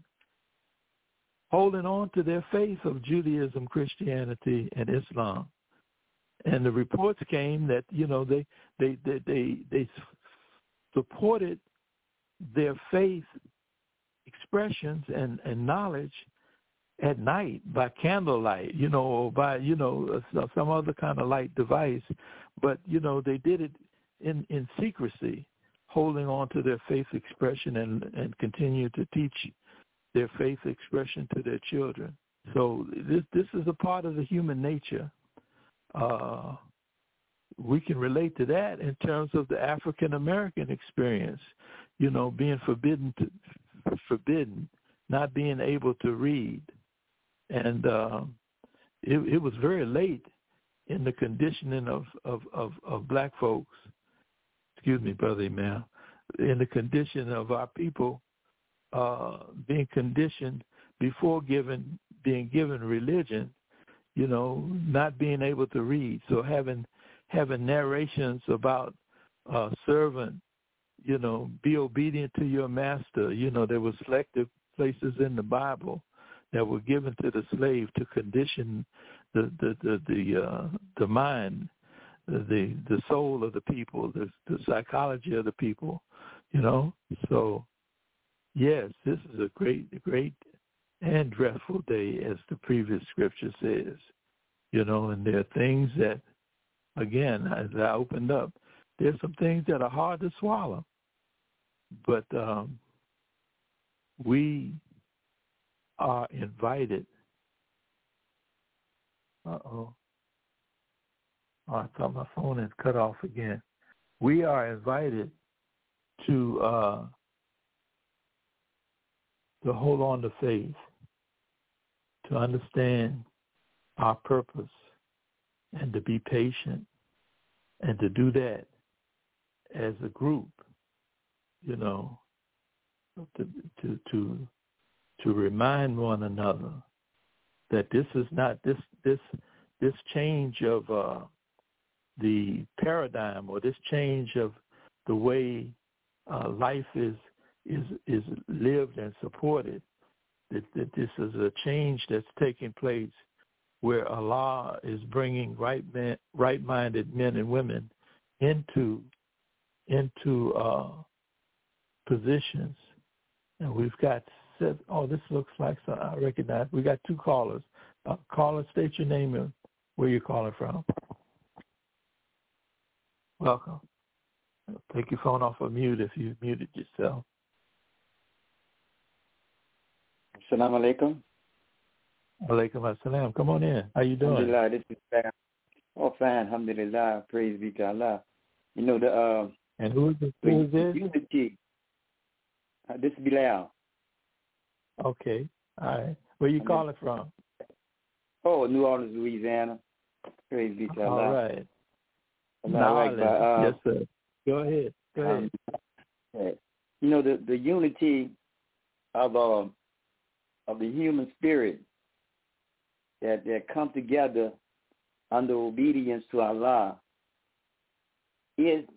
holding on to their faith of Judaism, Christianity, and Islam. And the reports came that, you know, they they they they, they supported their faith expressions and, and knowledge at night by candlelight, you know, or by, you know, some other kind of light device. But, you know, they did it in, in secrecy, holding on to their faith expression and, and continue to teach their faith expression to their children. So this this is a part of the human nature. Uh, we can relate to that in terms of the African-American experience, you know, being forbidden, to, forbidden, not being able to read. And uh, it, it was very late in the conditioning of, of, of, of black folks, excuse me, Brother Imam, in the condition of our people uh, being conditioned before given being given religion, you know, not being able to read. So having having narrations about uh, servant, you know, be obedient to your master. You know, there were selective places in the Bible that were given to the slave to condition the the the the, uh, the mind, the the soul of the people, the, the psychology of the people. You know, so yes, this is a great, great and dreadful day, as the previous scripture says. You know, and there are things that, again, as I opened up, there's some things that are hard to swallow. But um, we are invited. Uh-oh. Oh, I thought my phone had cut off again. We are invited to uh, to hold on to faith, to understand our purpose, and to be patient, and to do that as a group, you know, to to to, to remind one another that this is not this this this change of uh, the paradigm, or this change of the way uh, life is is is lived and supported. That, that this is a change that's taking place, where Allah is bringing right man, right-minded men and women into into uh, positions, and we've got. Oh, this looks like so I recognize. We got two callers. Uh, caller, state your name and where you're calling from. Welcome. Take your phone off of mute if you muted yourself. Assalamu alaikum. Alaikum assalam. Come on in. How you doing? Alhamdulillah, this is fine. Oh, fine. Alhamdulillah. Praise be to Allah. You know, the... Uh, and who is this? Who is this? Unity. Uh, this is Bilal. Okay. All right. Where you calling from? Oh, New Orleans, Louisiana. Praise be to Allah. All right. Knowledge. Like, uh, yes, sir. Go ahead. Go ahead. Um, you know, the, the unity of uh, of the human spirit that, that come together under obedience to Allah is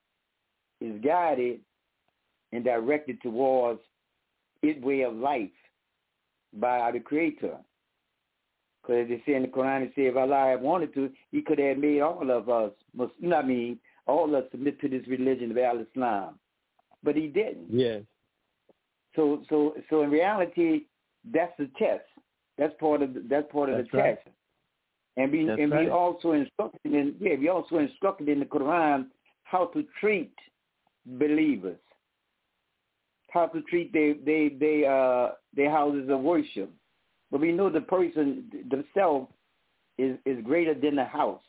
is guided and directed towards its way of life by the Creator. Because they say in the Quran, it says if Allah had wanted to, He could have made all of us, you know what I mean, all of us submit to this religion of Al-Islam. But He didn't. Yes. So, so, so in reality, that's the test. That's part of the, that's part of that's the right. test. And we that's and right. we also instructed in yeah we also instructed in the Quran how to treat believers, how to treat they they they uh their houses of worship. But we know the person themselves is, is greater than the house.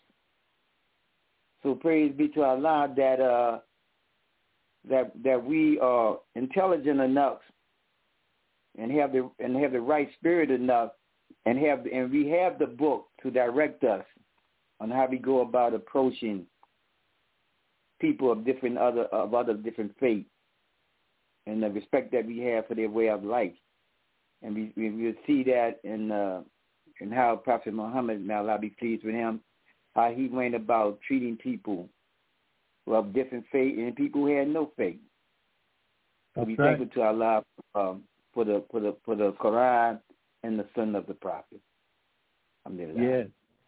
So praise be to Allah that uh, that that we are intelligent enough and have the and have the right spirit enough and have and we have the book to direct us on how we go about approaching people of different other of other different faiths and the respect that we have for their way of life. And we we will see that in uh, in how Prophet Muhammad, may Allah be pleased with him, how he went about treating people who have different faith and people who had no faith. So we right. thank to Allah um, for the for the for the Quran and the Sunnah of the Prophet. Alhamdulillah. Yes.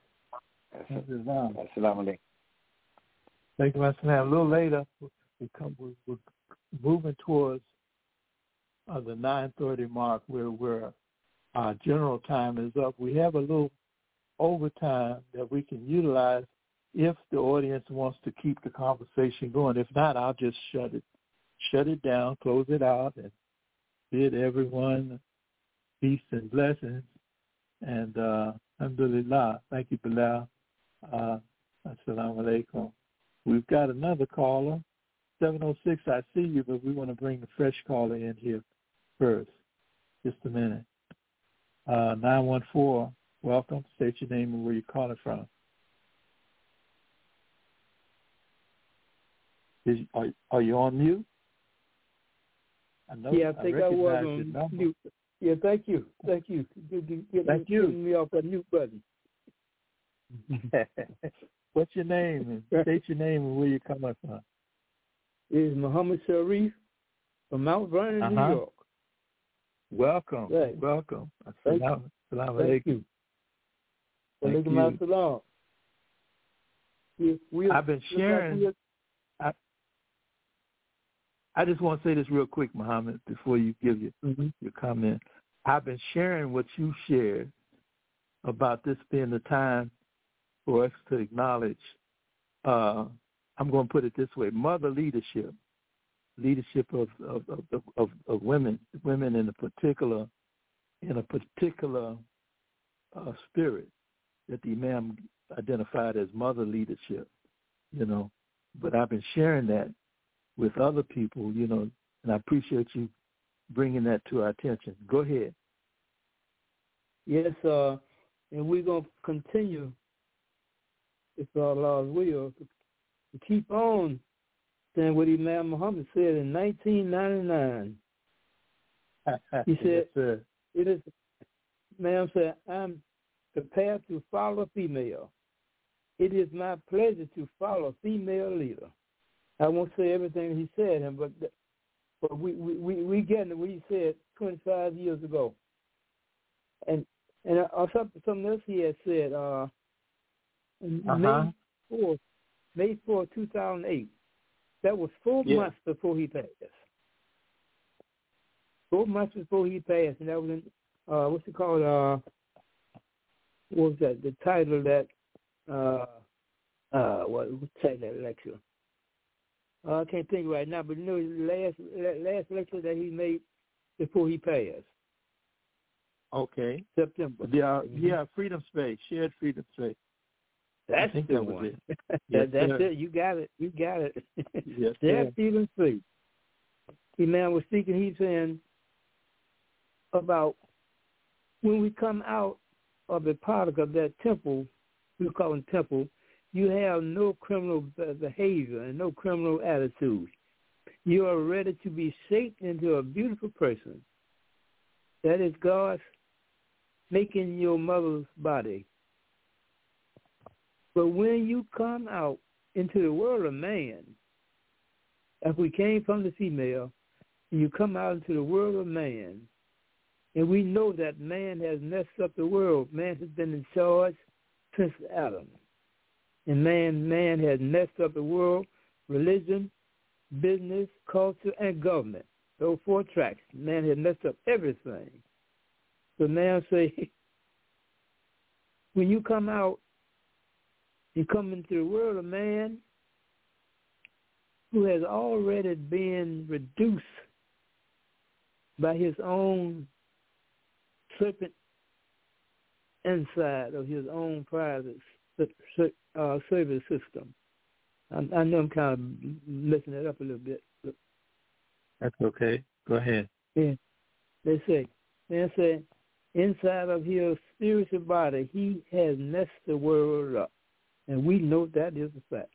Assalamu alaikum. Thank you, Master. A little later, we come we're, we're moving towards Uh, the nine thirty mark where, where our general time is up. We have a little overtime that we can utilize if the audience wants to keep the conversation going. If not, I'll just shut it shut it down, close it out, and bid everyone peace and blessings. And uh, alhamdulillah. Thank you, Bilal. Uh, Assalamu alaikum. We've got another caller. seven oh six, I see you, but we want to bring the fresh caller in here first. Just a minute. Uh, nine one four, welcome. State your name and where you're calling from. Is, are, are you on mute? I know, yeah, I think I, I was on mute. Yeah, thank you. Thank you. Get, get, get thank me, you. me off that mute button. What's your name? State your name and where you're coming from. Is Muhammad Sharif from Mount Vernon, uh-huh. New York. Welcome. Right. Welcome. Thank Assalamu alaikum. Alaikum assalam. I've been sharing. Like I, I just want to say this real quick, Muhammad, before you give your, mm-hmm. your comment. I've been sharing what you shared about this being the time for us to acknowledge, uh, I'm going to put it this way, mother leadership, leadership of of, of, of, of women, women in a particular, in a particular uh, spirit that the Imam identified as mother leadership, you know. But I've been sharing that with other people, you know, and I appreciate you bringing that to our attention. Go ahead. Yes, uh, and we're going to continue, if Allah's will, to keep on saying what Imam Muhammad said in nineteen ninety-nine. He said, yes, it is, ma'am said, I'm prepared to follow a female. It is my pleasure to follow a female leader. I won't say everything he said, but but we we we, we getting what he said twenty-five years ago. And and uh, something, something else he had said, uh, uh-huh. May fourth, May fourth, two thousand eight. That was four yeah. months before he passed. Four months before he passed, and that was in, uh, what's it called? Uh, what was that? The title of that, uh, uh, what was the title of that lecture? Uh, I can't think right now, but you know, last last lecture that he made before he passed. Okay. September. Yeah, yeah, Freedom Space, Shared Freedom Space. That's I think the that was one. it. that, Yes, that's sir. it. You got it. You got it. Yes, Shared sir. Freedom Space. The man was speaking. He's saying about when we come out of the product of that temple, we call it temple, you have no criminal behavior and no criminal attitude. You are ready to be shaped into a beautiful person. That is God making your mother's body. But when you come out into the world of man, if we came from the female, and you come out into the world of man, and we know that man has messed up the world. Man has been in charge since Adam. And man, man has messed up the world, religion, business, culture, and government. Those four tracks. Man has messed up everything. So man say, when you come out, you come into the world of man who has already been reduced by his own serpent inside of his own private uh, service system. I, I know I'm kind of messing it up a little bit. But that's okay. Go ahead. Yeah. They say, they say, inside of his spiritual body, he has messed the world up. And we know that is a fact.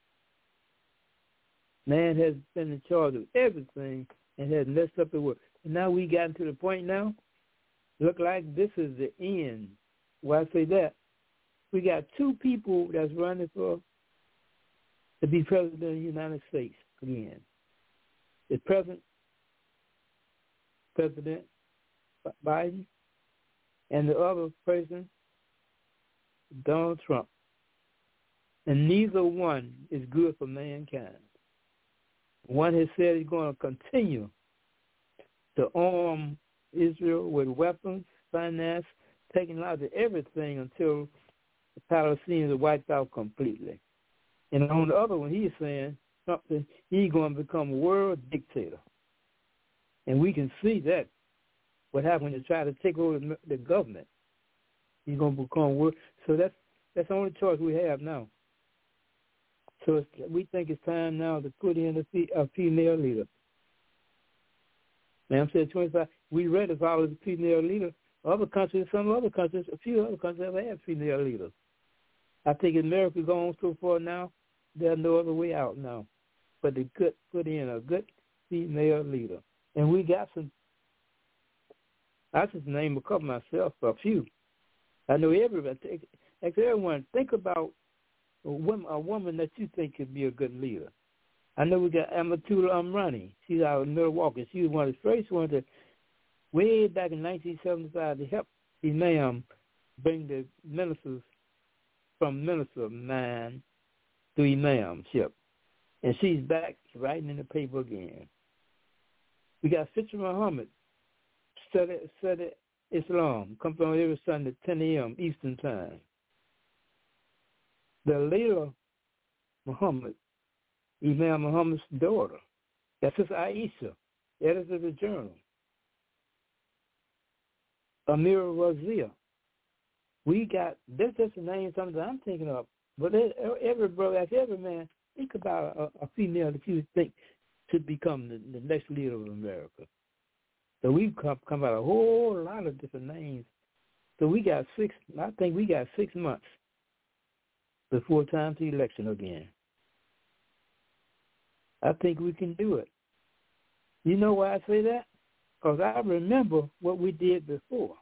Man has been in charge of everything and has messed up the world. And now we gotten to the point now, look like this is the end. Why I say that? We got two people that's running for to be president of the United States again. The present President Biden and the other person, Donald Trump. And neither one is good for mankind. One has said he's going to continue to arm Israel with weapons, finance, taking out of everything until the Palestinians are wiped out completely. And on the other one, he's saying something, he's going to become a world dictator. And we can see that, what happened when you try to take over the government. He's going to become world. So that's that's the only choice we have now. So it's, we think it's time now to put in a, fe- a female leader. Now I'm saying twenty-five. We ready to follow the female leader. Other countries, some other countries, a few other countries have had female leaders. I think America gone so far now, there's no other way out now, but to put put in a good female leader. And we got some. I just name a couple myself, a few. I know everybody. Like everyone, think about a woman, a woman that you think could be a good leader. I know we got Amatula Umrani. She's out in Milwaukee. She was one of the first ones that, way back in nineteen seventy-five, to help Imam bring the ministers from minister man to imamship. And she's back writing in the paper again. We got Fitr Muhammad, study, study Islam, comes on every Sunday at ten a.m. Eastern Time. The Layla Muhammad, Imam Muhammad's daughter, that's his Aisha, editor of the journal. Amira Razia. We got, this is the name something I'm thinking of, but every brother, every man, think about a, a female that you think should become the, the next leader of America. So we've come, come out a whole lot of different names. So we got six, I think we got six months before time to election again. I think we can do it. You know why I say that? Because I remember what we did before.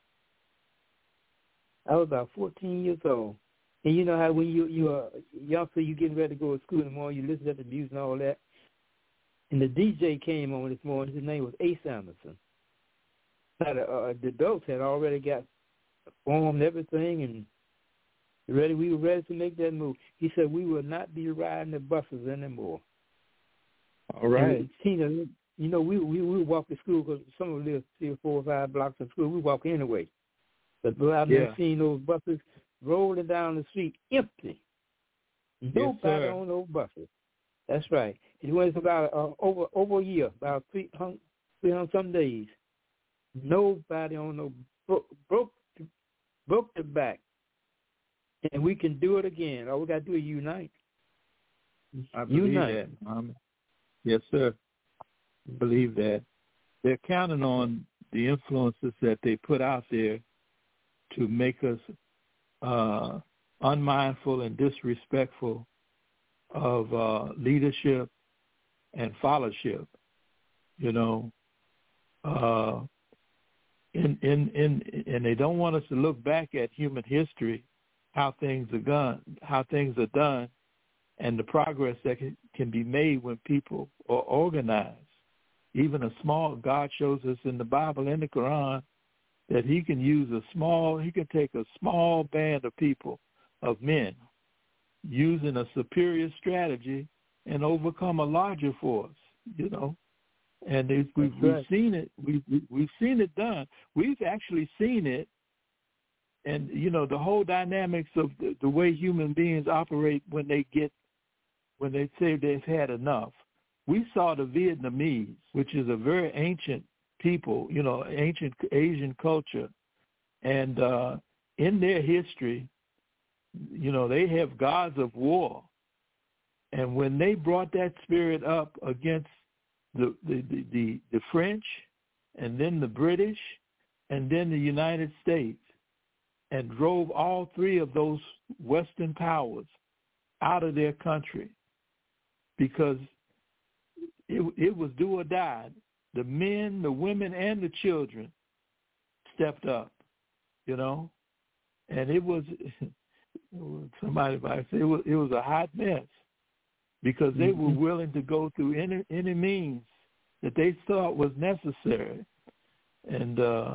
I was about fourteen years old. And you know how when you, you're a youngster, you getting ready to go to school in the morning, you listen to the music and all that. And the D J came on this morning. His name was Ace Anderson. Now, the, uh, the adults had already got formed everything and ready. We were ready to make that move. He said we will not be riding the buses anymore. All right. And, Tina, you know, we we we walk to school because some of us live three or four or five blocks from school. We walk anyway. But I've been yeah. seeing those buses rolling down the street empty. Nobody yes, on those buses. That's right. He went about uh, over over a year, about three hundred, three hundred some days. Nobody on no broke broke broke the back, and we can do it again. All we got to do is unite. I believe unite. that. Um, yes, sir. I believe that. They're counting on the influences that they put out there to make us uh, unmindful and disrespectful of uh, leadership and fellowship. You know, uh, in, in in and they don't want us to look back at human history, how things are done, how things are done, and the progress that can, can be made when people are organized. Even a small, God shows us in the Bible and the Quran that he can use a small, he can take a small band of people, of men, using a superior strategy and overcome a larger force, you know. And it, we've, we've right. seen it. We've, we've seen it done. We've actually seen it. And, you know, the whole dynamics of the, the way human beings operate when they get, when they say they've had enough. We saw the Vietnamese, which is a very ancient people, you know, ancient Asian culture. And uh, in their history, you know, they have gods of war. And when they brought that spirit up against the the, the, the, the French and then the British and then the United States and drove all three of those Western powers out of their country because It, it was do or die. The men, the women, and the children stepped up, you know, and it was somebody might say it was, it was a hot mess because they mm-hmm. were willing to go through any any means that they thought was necessary, and uh,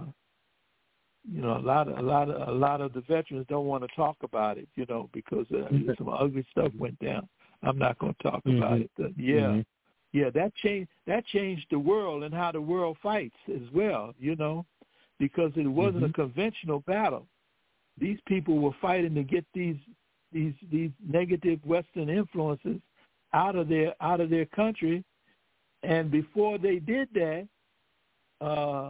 you know, a lot of a lot of a lot of the veterans don't want to talk about it, you know, because uh, some ugly stuff went down. I'm not going to talk mm-hmm. about it, but yeah. Mm-hmm. Yeah, that changed that changed the world and how the world fights as well, you know, because it wasn't mm-hmm. a conventional battle. These people were fighting to get these these these negative Western influences out of their out of their country, and before they did that, uh,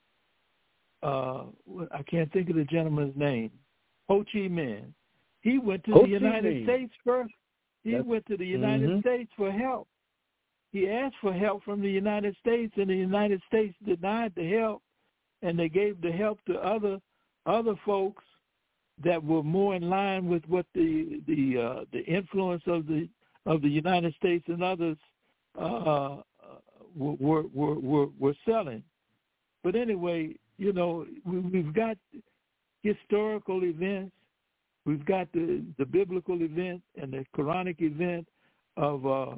uh, I can't think of the gentleman's name, Ho Chi Minh. He went to Ho the United Minh. States first. He That's, went to the United mm-hmm. States for help. He asked for help from the United States, and the United States denied the help, and they gave the help to other other folks that were more in line with what the the uh, the influence of the of the United States and others uh, were, were were were selling. But anyway, you know, we, we've got historical events, we've got the the biblical event and the Quranic event of. Uh,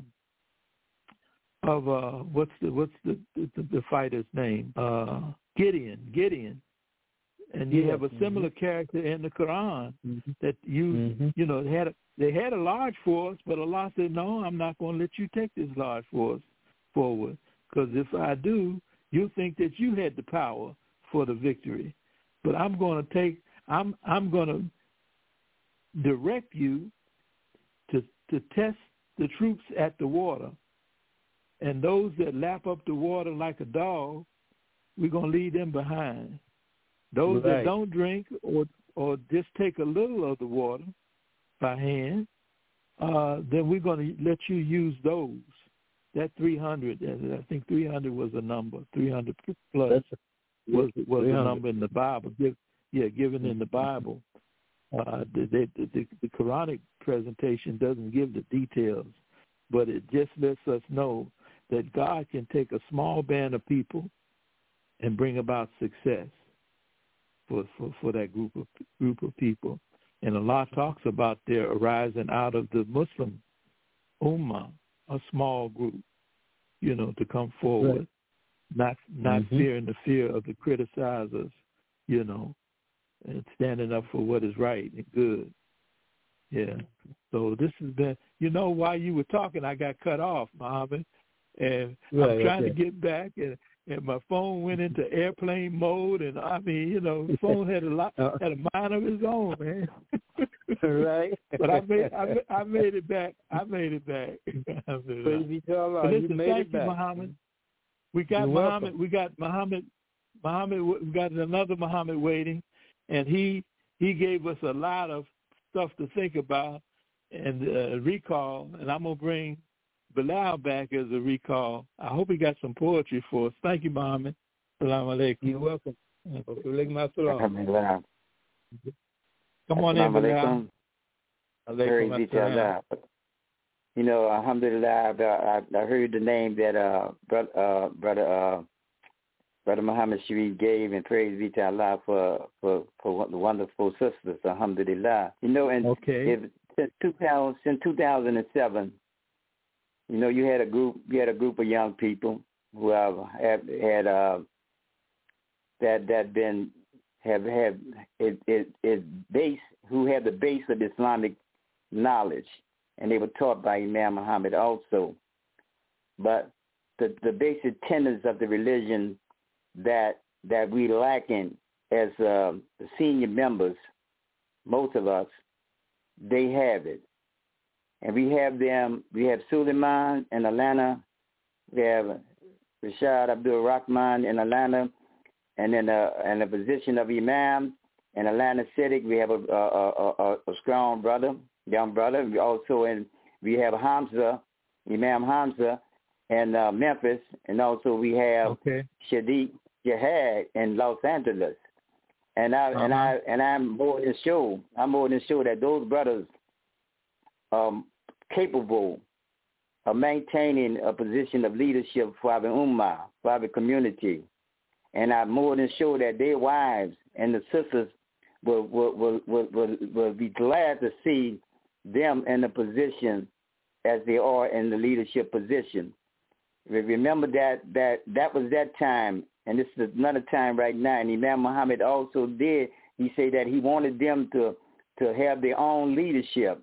Of uh, what's the what's the, the the fighter's name? Uh, Gideon. Gideon, and you yeah. have a similar mm-hmm. character in the Quran mm-hmm. that you mm-hmm. you know had a, they had a large force, but Allah said, no, I'm not going to let you take this large force forward, because if I do, you think that you had the power for the victory, but I'm going to take I'm I'm going to direct you to to test the troops at the water. And those that lap up the water like a dog, we're going to leave them behind. Those right. that don't drink or or just take a little of the water by hand, uh, then we're going to let you use those. That three hundred, I think three hundred was a number, three hundred plus That's, was was a number in the Bible. Give, yeah, given in the Bible. Uh, the, the, the, the Quranic presentation doesn't give the details, but it just lets us know that God can take a small band of people and bring about success for, for, for that group of group of people. And Allah talks about their arising out of the Muslim ummah, a small group, you know, to come forward, right. not not mm-hmm. fearing the fear of the criticizers, you know, and standing up for what is right and good. Yeah. So this has been, you know, while you were talking, I got cut off, Muhammad. And right, I'm trying okay. to get back, and, and my phone went into airplane mode, and I mean, you know, the phone had a lot, had a mind of its own, man. Right. But I made I, made, I made it back. I made it back. Praise be to Allah. Listen, you made thank it you, back. Muhammad. We got You're Muhammad. welcome. We got Muhammad. Muhammad. We got another Muhammad waiting, and he he gave us a lot of stuff to think about and uh, recall. And I'm gonna bring Bilal back as a recall. I hope he got some poetry for us. Thank you, Muhammad. Assalamu alaikum. You're welcome. Alhamdulillah. Come on in, Bilal. Very detailed. You know, alhamdulillah, I, I heard the name that uh, brother, uh, brother, uh, brother Muhammad Sharif gave, and praise be to Allah for for for the wonderful sisters. Alhamdulillah. You know, and okay. if, since two thousand, since two thousand seven, you know, you had a group, you had a group of young people who have had, had uh, that that been have have it it, it base who had the base of Islamic knowledge. And they were taught by Imam Muhammad also. But the, the basic tenets of the religion that that we lack in as uh, the senior members, most of us, they have it. And we have them, we have Suleiman in Atlanta, we have Rashad Abdul Rahman in Atlanta, and then uh, in the position of Imam in Atlanta City, we have a, a, a, a strong brother, young brother. We also in we have Hamza, Imam Hamza, in uh, Memphis, and also we have okay. Shadiq Jihad in Los Angeles. And I uh-huh. and I and I'm more than sure I'm more than sure that those brothers are um, capable of maintaining a position of leadership for our ummah, for our community. And I'm more than sure that their wives and the sisters will will will will, will, will be glad to see them in the position as they are in the leadership position. Remember that that that was that time, and this is another time right now. And Imam Muhammad also did. He said that he wanted them to to have their own leadership,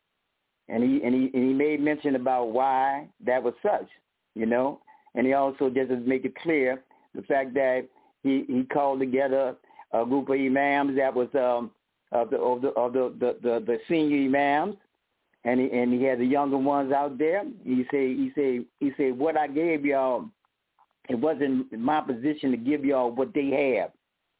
and he and he and he made mention about why that was such, you know. And he also just to make it clear the fact that he, he called together a group of imams that was um, of the of the of the, the, the, the senior imams, and he and he had the younger ones out there. He said he said he said what I gave y'all, it wasn't my position to give y'all what they have.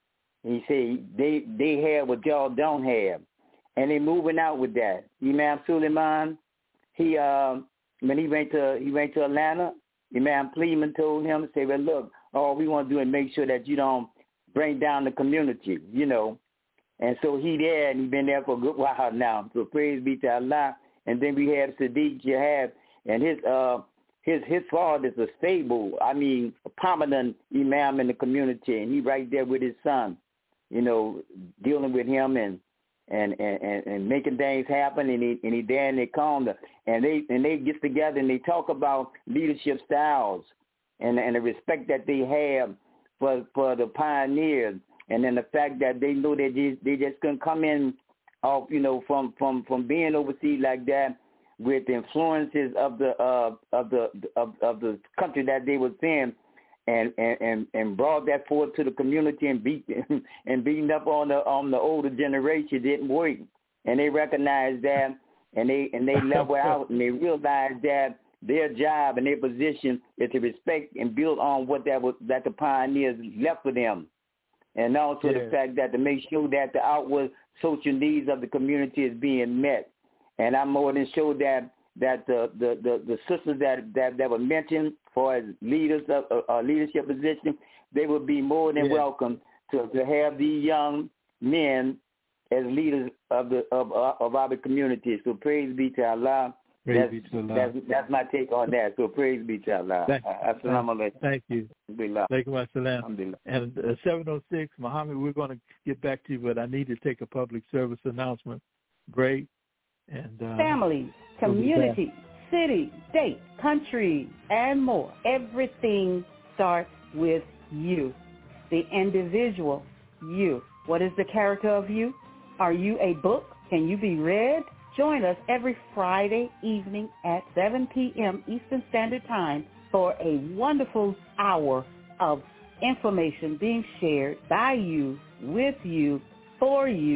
He said they they have what y'all don't have, and they moving out with that. Imam Suleiman, he uh, when he went to he went to Atlanta, Imam Pleeman told him, say, well, look, all we want to do is make sure that you don't bring down the community, you know. And so he there, and he been there for a good while now. So praise be to Allah. And then we have Sadiq Jihad, and his uh his his father is a stable, I mean, a prominent imam in the community, and he right there with his son, you know, dealing with him and and and, and making things happen. And he and he there and they come and they and they get together and they talk about leadership styles and and the respect that they have for for the pioneers. And then the fact that they know that they, they just couldn't come in off, you know, from, from, from being overseas like that with the influences of the uh, of the of, of the country that they was in, and, and, and brought that forward to the community and beat and beating up on the on the older generation didn't work. And they recognized that, and they and they level out, and they realized that their job and their position is to respect and build on what that was that the pioneers left for them. And also yeah. the fact that to make sure that the outward social needs of the community is being met. And I'm more than sure that that the the, the, the sisters that, that, that were mentioned for as leaders of a leadership position, they would be more than yeah. welcome to, to have these young men as leaders of the of, of our community. So praise be to Allah. Praise that's, be to Allah. That's, that's my take on that. So praise be to Allah. Thank, Assalamu alaikum. Thank you. Alaikum assalam. And uh, seven oh six, Muhammad, we're going to get back to you, but I need to take a public service announcement break. And uh, family, community, we'll city, state, country, and more. Everything starts with you, the individual you. What is the character of you? Are you a book? Can you be read? Join us every Friday evening at seven p.m. Eastern Standard Time for a wonderful hour of information being shared by you, with you, for you,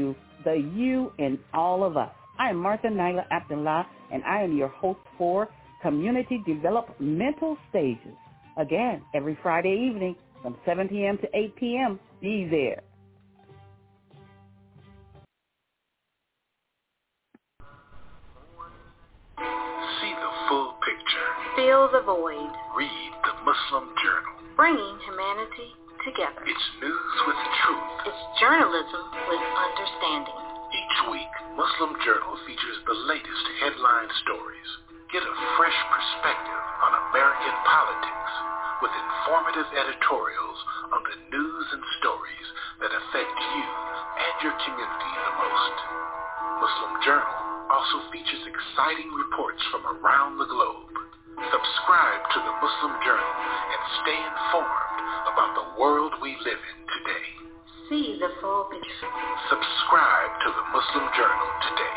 the you in all of us. I am Martha Naila Abdullah, and I am your host for Community Developmental Stages. Again, every Friday evening from seven p.m. to eight p.m. Be there. See the full picture. Fill the void. Read the Muslim Journal. Bringing humanity together. It's news with truth. It's journalism with understanding. Each week, Muslim Journal features the latest headline stories. Get a fresh perspective on American politics with informative editorials on the news and stories that affect you and your community the most. Muslim Journal also features exciting reports from around the globe. Subscribe to the Muslim Journal and stay informed about the world we live in today. See the full picture. Subscribe to the Muslim Journal today.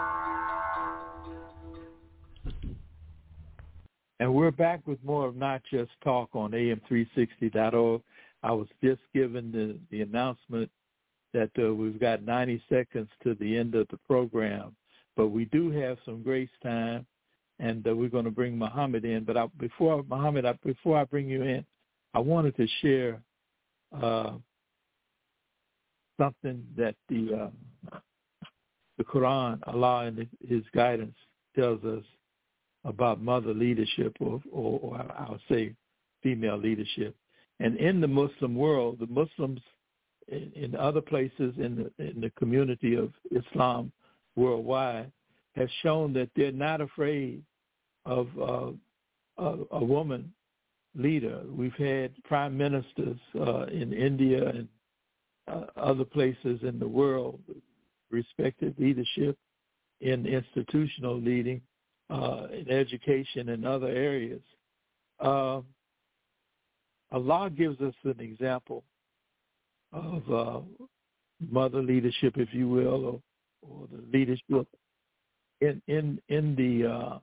And we're back with more of Not Just Talk on A M three sixty dot org. I was just given the, the announcement that uh, we've got ninety seconds to the end of the program, but we do have some grace time, and uh, we're going to bring Muhammad in. But I, before Muhammad, I, before I bring you in, I wanted to share uh, something that the uh, the Quran, Allah and His guidance tells us about mother leadership, or, or, or I'll say female leadership. And in the Muslim world, the Muslims in, in other places in the, in the community of Islam worldwide have shown that they're not afraid of uh, a, a woman leader. We've had prime ministers uh, in India and uh, other places in the world, respected leadership in institutional leading, uh, in education and other areas. Uh, Allah gives us an example of uh, mother leadership, if you will, or, or the leadership in in in the uh,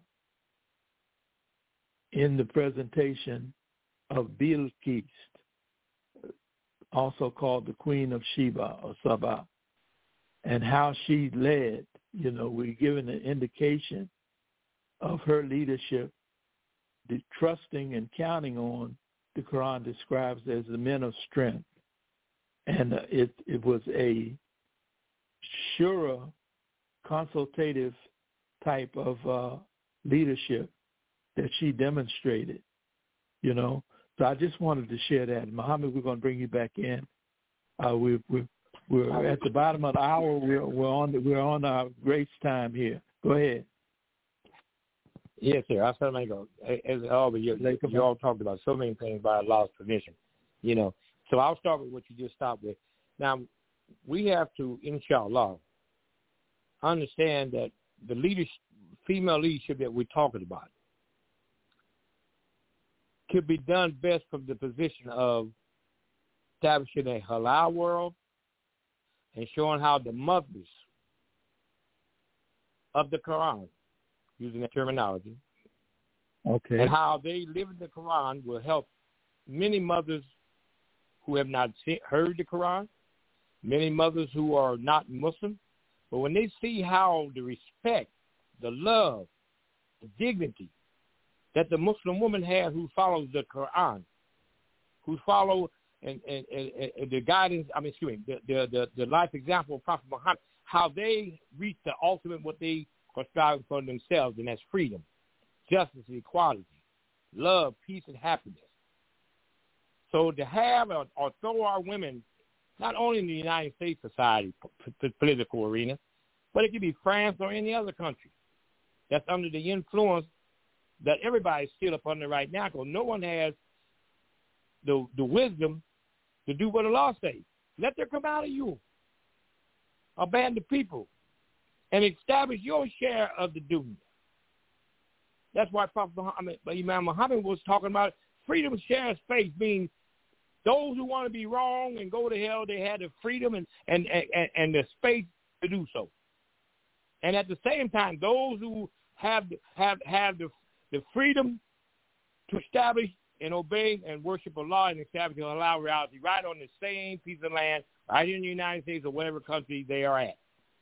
in the presentation of Bilqis, also called the Queen of Sheba or Saba, and how she led. You know, we're given an indication of her leadership, the trusting and counting on, the Quran describes as the men of strength. And uh, it, it was a shura, consultative type of uh, leadership that she demonstrated, you know. So I just wanted to share that. Muhammad, we're going to bring you back in. Uh, we, we, we're at the bottom of the hour. We're, we're, on, the, we're on our grace time here. Go ahead. Yes, sir. I said, go. As always, you, you all talked about so many things by Allah's permission, you know. So I'll start with what you just stopped with. Now, we have to, inshallah, understand that the leadership, female leadership that we're talking about could be done best from the position of establishing a halal world and showing how the mothers of the Quran, using that terminology, okay, and how they live in the Quran will help many mothers who have not see, heard the Quran, many mothers who are not Muslim, but when they see how the respect, the love, the dignity that the Muslim woman has who follows the Quran, who follow and, and, and, and the guidance, I mean, excuse me, the, the, the, the life example of Prophet Muhammad, how they reach the ultimate what they are striving for themselves, and that's freedom, justice, equality, love, peace, and happiness. So to have or, or throw our women, not only in the United States society, p- p- political arena, but it could be France or any other country that's under the influence that everybody's still up under right now, because no one has the the wisdom to do what the law says. Let there come out of you a band of people and establish your share of the dunya. That's why Prophet Muhammad, Imam Muhammad was talking about freedom sharing space, meaning those who want to be wrong and go to hell, they had the freedom and, and, and, and the space to do so. And at the same time, those who have have have the the freedom to establish and obey and worship Allah and establish and allow reality right on the same piece of land, right here in the United States or whatever country they are at.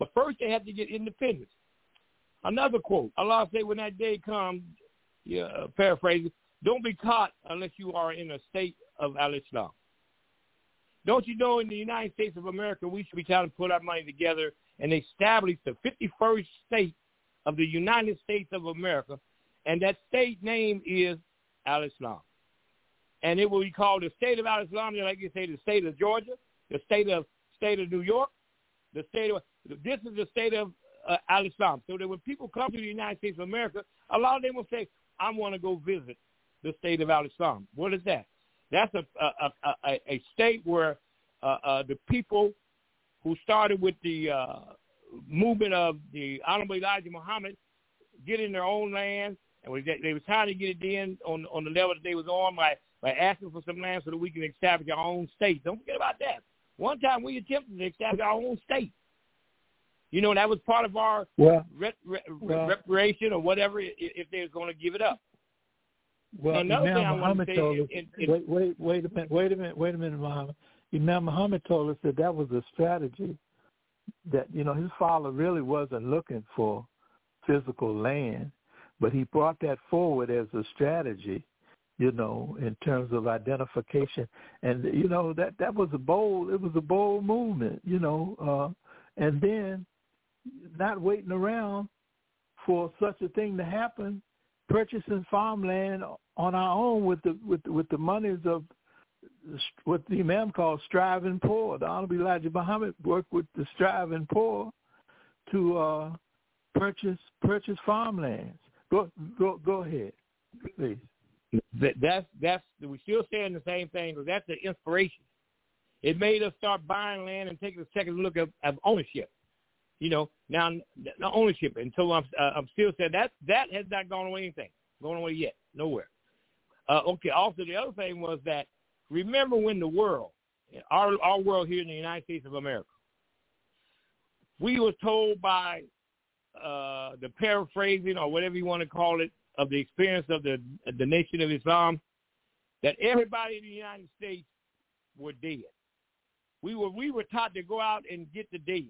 But first they had to get independence. Another quote, Allah say, when that day comes, yeah, uh, paraphrasing, don't be caught unless you are in a state of al-Islam. Don't you know in the United States of America, we should be trying to put our money together and establish the fifty-first state of the United States of America, and that state name is al-Islam. And it will be called the state of al-Islam, like you say, the state of Georgia, the state of state of New York, the state of, this is the state of uh, al-Islam. So that when people come to the United States of America, a lot of them will say, I want to go visit the state of al-Islam. What is that? That's a a, a, a state where uh, uh, the people who started with the uh, movement of the Honorable Elijah Muhammad get in their own land, and they, they were trying to get it in on on the level that they was on by, by asking for some land so that we can establish our own state. Don't forget about that. One time we attempted to establish our own state. You know, that was part of our well, re- re- well, reparation or whatever if, if they was going to give it up. Well, Another Imam thing I Muhammad want to say told us, in, in, wait, wait, wait a minute, wait a minute, wait a minute, Muhammad. Imam Muhammad told us that that was a strategy that, you know, his father really wasn't looking for physical land, but he brought that forward as a strategy, you know, in terms of identification. And, you know, that, that was a bold, it was a bold movement, you know, uh, and then not waiting around for such a thing to happen, purchasing farmland on our own with the with with the monies of what the Imam called striving poor. The Honorable Elijah Muhammad worked with the striving poor to uh, purchase purchase farmlands. Go go go ahead, please. That, that's that's we're still saying the same thing, because that's the inspiration. It made us start buying land and taking a second look at, at ownership. You know, now the ownership, and so I'm uh, I'm still saying that that has not gone away anything, gone away yet, nowhere. Uh, okay. Also, the other thing was that remember when the world, our our world here in the United States of America, we were told by uh, the paraphrasing or whatever you want to call it of the experience of the the Nation of Islam, that everybody in the United States were dead. We were we were taught to go out and get the dead.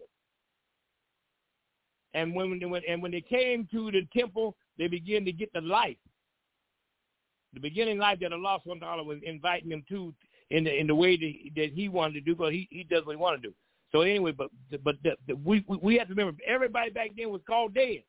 And when, when and when they came to the temple, they began to get the life, the beginning life that Allah subhanahu wa ta'ala was inviting them to in the in the way that, that He wanted to do, because He, he does what He wanted to do. So anyway, but but the, the, we, we we have to remember everybody back then was called dead.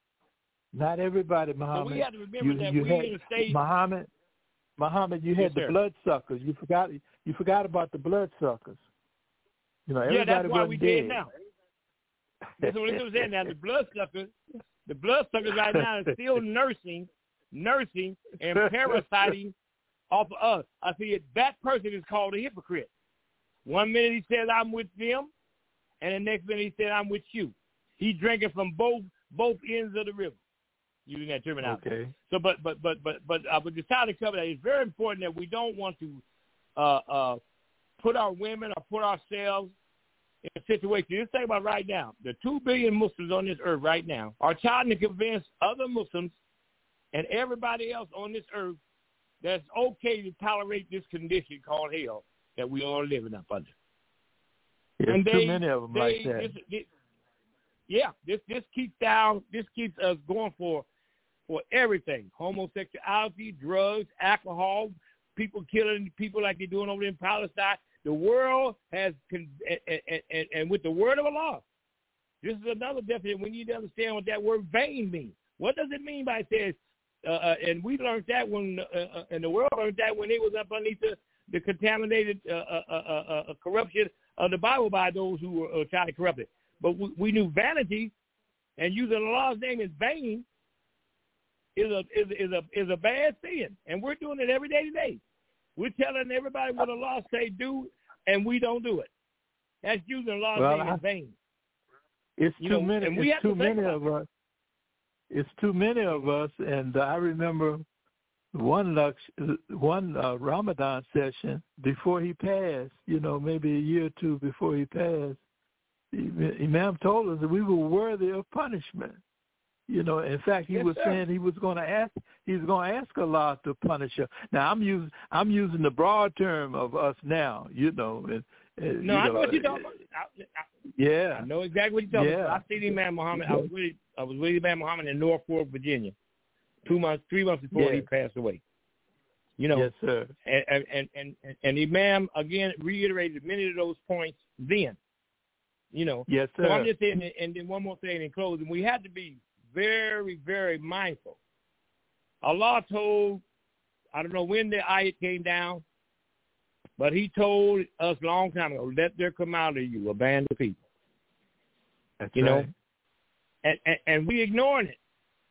Not everybody, Muhammad. So we have to remember you, that you we had, in the state. Muhammad, Muhammad, you had yes, the sir. bloodsuckers. You forgot you forgot about the bloodsuckers. You know, everybody yeah, that's why we dead. dead now. That's what I'm saying. Now the bloodsuckers, the bloodsuckers right now is still nursing, nursing and parasiting off of us. I see it. That person is called a hypocrite. One minute he says I'm with them, and the next minute he said I'm with you. He's drinking from both both ends of the river, using that terminology. Okay. So, but but but but but uh, but decided to cover that. It's very important that we don't want to uh, uh, put our women or put ourselves in a situation. Just think about right now. The two billion Muslims on this earth right now are trying to convince other Muslims and everybody else on this earth that it's okay to tolerate this condition called hell that we are living up under. There's and they, too many of them they, like that. This, this, yeah, this this keeps down. This keeps us going for for everything: homosexuality, drugs, alcohol, people killing people like they're doing over in Palestine. The world has, and, and, and, and with the word of Allah, this is another definition. We need to understand what that word vain means. What does it mean by it says, uh, uh, and we learned that when, uh, uh, and the world learned that when it was up underneath the, the contaminated uh, uh, uh, uh, corruption of the Bible by those who were uh, trying to corrupt it. But we, we knew vanity and using Allah's name in vain is a, is, is, a, is a bad sin. And we're doing it every day today. We're telling everybody what Allah say do, and we don't do it. That's using Allah's well, name I, in vain. It's you too know, many. And we it's have too to think many about of us. It's too many of us, and uh, I remember one Lux, one uh, Ramadan session before he passed. You know, maybe a year or two before he passed, Imam told us that we were worthy of punishment. You know, in fact, he yes, was sir. saying he was going to ask, he's going to ask Allah to punish us. Now, I'm using, I'm using the broad term of us now, you know, and Uh, no, you know, I know what you're talking about. I, I, yeah. I know exactly what you're talking yeah. about. I seen Imam Muhammad. I was with I was with Imam Muhammad in Norfolk, Virginia, two months, three months before yes. he passed away. You know, yes, sir. And and, and and and Imam again reiterated many of those points then. You know, yes, sir. So I'm just saying, and then one more thing in closing, we have to be very, very mindful. Allah told, I don't know when the ayat came down, but he told us a long time ago, let there come out of you a band of people. That's you right. know, and, and and we ignoring it.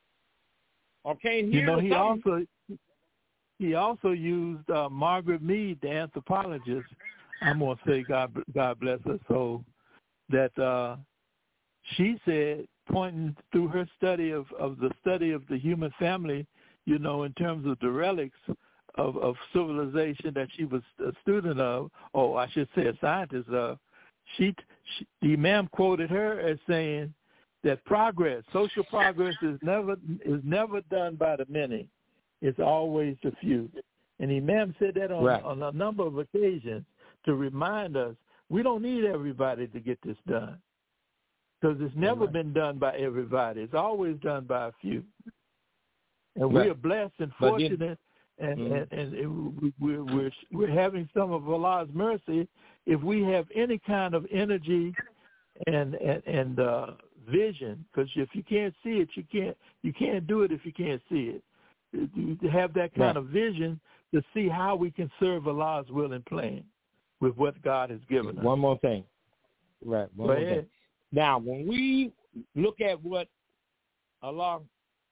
Or can't hear You know, he something. also he also used uh, Margaret Mead, the anthropologist. I'm gonna say God God bless her soul. That uh, she said, pointing through her study of, of the study of the human family, you know, in terms of the relics of, of civilization that she was a student of, or I should say a scientist of, she, she the Imam quoted her as saying that progress, social progress, is never is never done by the many; it's always the few. And Imam said that on, right. on a number of occasions to remind us we don't need everybody to get this done, because it's never right. been done by everybody. It's always done by a few. And right. we are blessed and fortunate, then, and, mm-hmm. and, and it, we're, we're, we're having some of Allah's mercy if we have any kind of energy and and, and uh, vision, because if you can't see it, you can't you can't do it if you can't see it. To have that kind right. of vision to see how we can serve Allah's will and plan with what God has given us. One more thing. Right. One Go more ahead. thing. Now, when we look at what Allah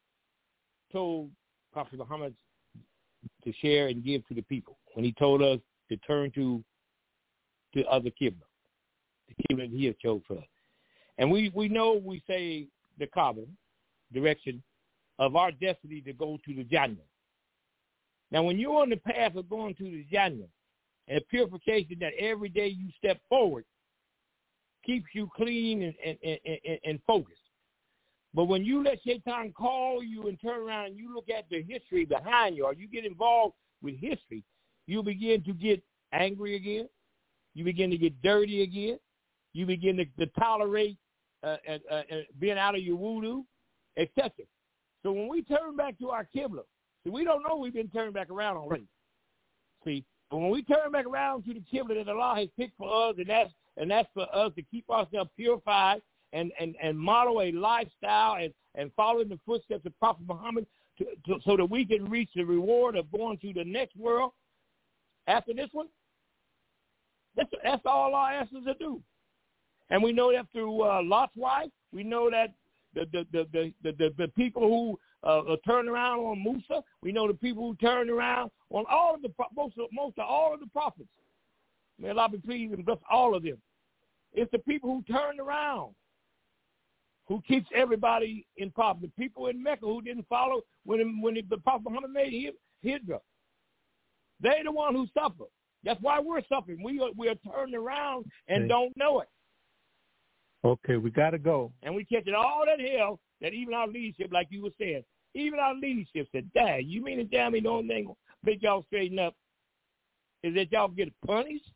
told Prophet Muhammad to share and give to the people, when he told us to turn to the other Qibla, the Qibla he has chosen for us. And we, we know we say the Kaaba, direction of our destiny to go to the Jannah. Now, when you're on the path of going to the Jannah, and purification that every day you step forward keeps you clean and, and, and, and focused. But when you let Shaitan call you and turn around and you look at the history behind you, or you get involved with history, you begin to get angry again. You begin to get dirty again. You begin to, to tolerate uh, uh, uh, being out of your wudu, et cetera. So when we turn back to our Qibla, see, we don't know we've been turned back around already. See, but when we turn back around to the Qibla that Allah has picked for us, and that's and that's for us to keep ourselves purified and, and, and model a lifestyle and, and follow in the footsteps of Prophet Muhammad to, to, so that we can reach the reward of going to the next world after this one. That's, that's all Allah asks us to do. And we know that through uh, Lot's wife. We know that the the the the, the, the, the people who uh, turned around on Musa. We know the people who turned around on all of the most of, most of all of the prophets. May Allah be pleased and bless all of them. It's the people who turned around who keeps everybody in problem. The people in Mecca who didn't follow when when the Prophet Muhammad made hijrah. They're the one who suffer. That's why we're suffering. We are, we are turned around and okay. don't know it. Okay, we got to go. And we catching all that hell that even our leadership, like you were saying, even our leadership said, Dad, you mean to tell me the only thing make y'all straighten up is that y'all get punished?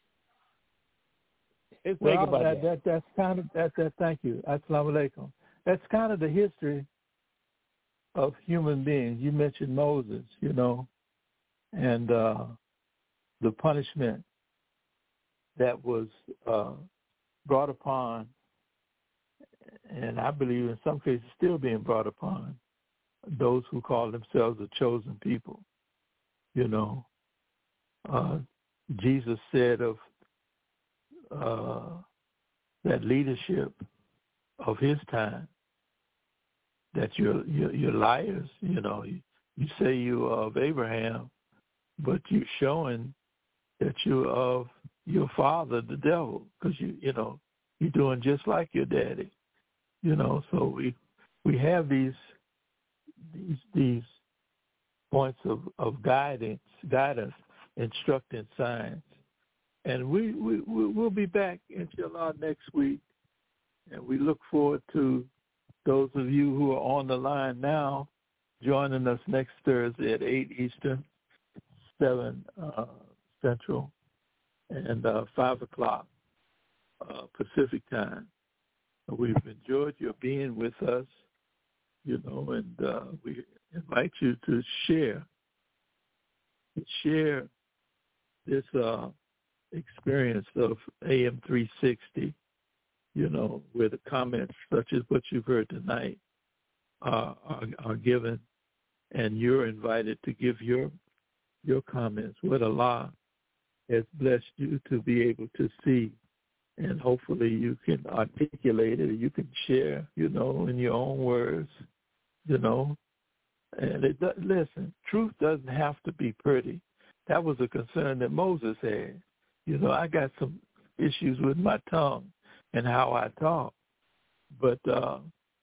Let's well, think about that, that. that. That's kind of, that, that, thank you. Assalamu alaikum. That's kind of the history of human beings. You mentioned Moses, you know, and uh, the punishment that was uh, brought upon, and I believe in some cases still being brought upon, those who call themselves a chosen people. You know, uh, Jesus said of uh, that leadership of his time that you're, you're, you're liars. You know, you, you say you're of Abraham, but you're showing that you're of your father, the devil, because you, you know, you're doing just like your daddy. You know, so we we have these these these points of, of guidance, guidance, instructing signs, and we we we'll be back inshallah next week, and we look forward to those of you who are on the line now joining us next Thursday at eight Eastern, seven uh, Central, and uh, five o'clock uh, Pacific time. We've enjoyed your being with us, you know, and uh, we invite you to share, share this uh, experience of A M three sixty, you know, where the comments such as what you've heard tonight uh, are, are given, and you're invited to give your your comments, what Allah has blessed you to be able to see, and hopefully you can articulate it, you can share, you know, in your own words, you know. And it does, listen, truth doesn't have to be pretty. That was a concern that Moses had. You know, I got some issues with my tongue and how I talk, but uh,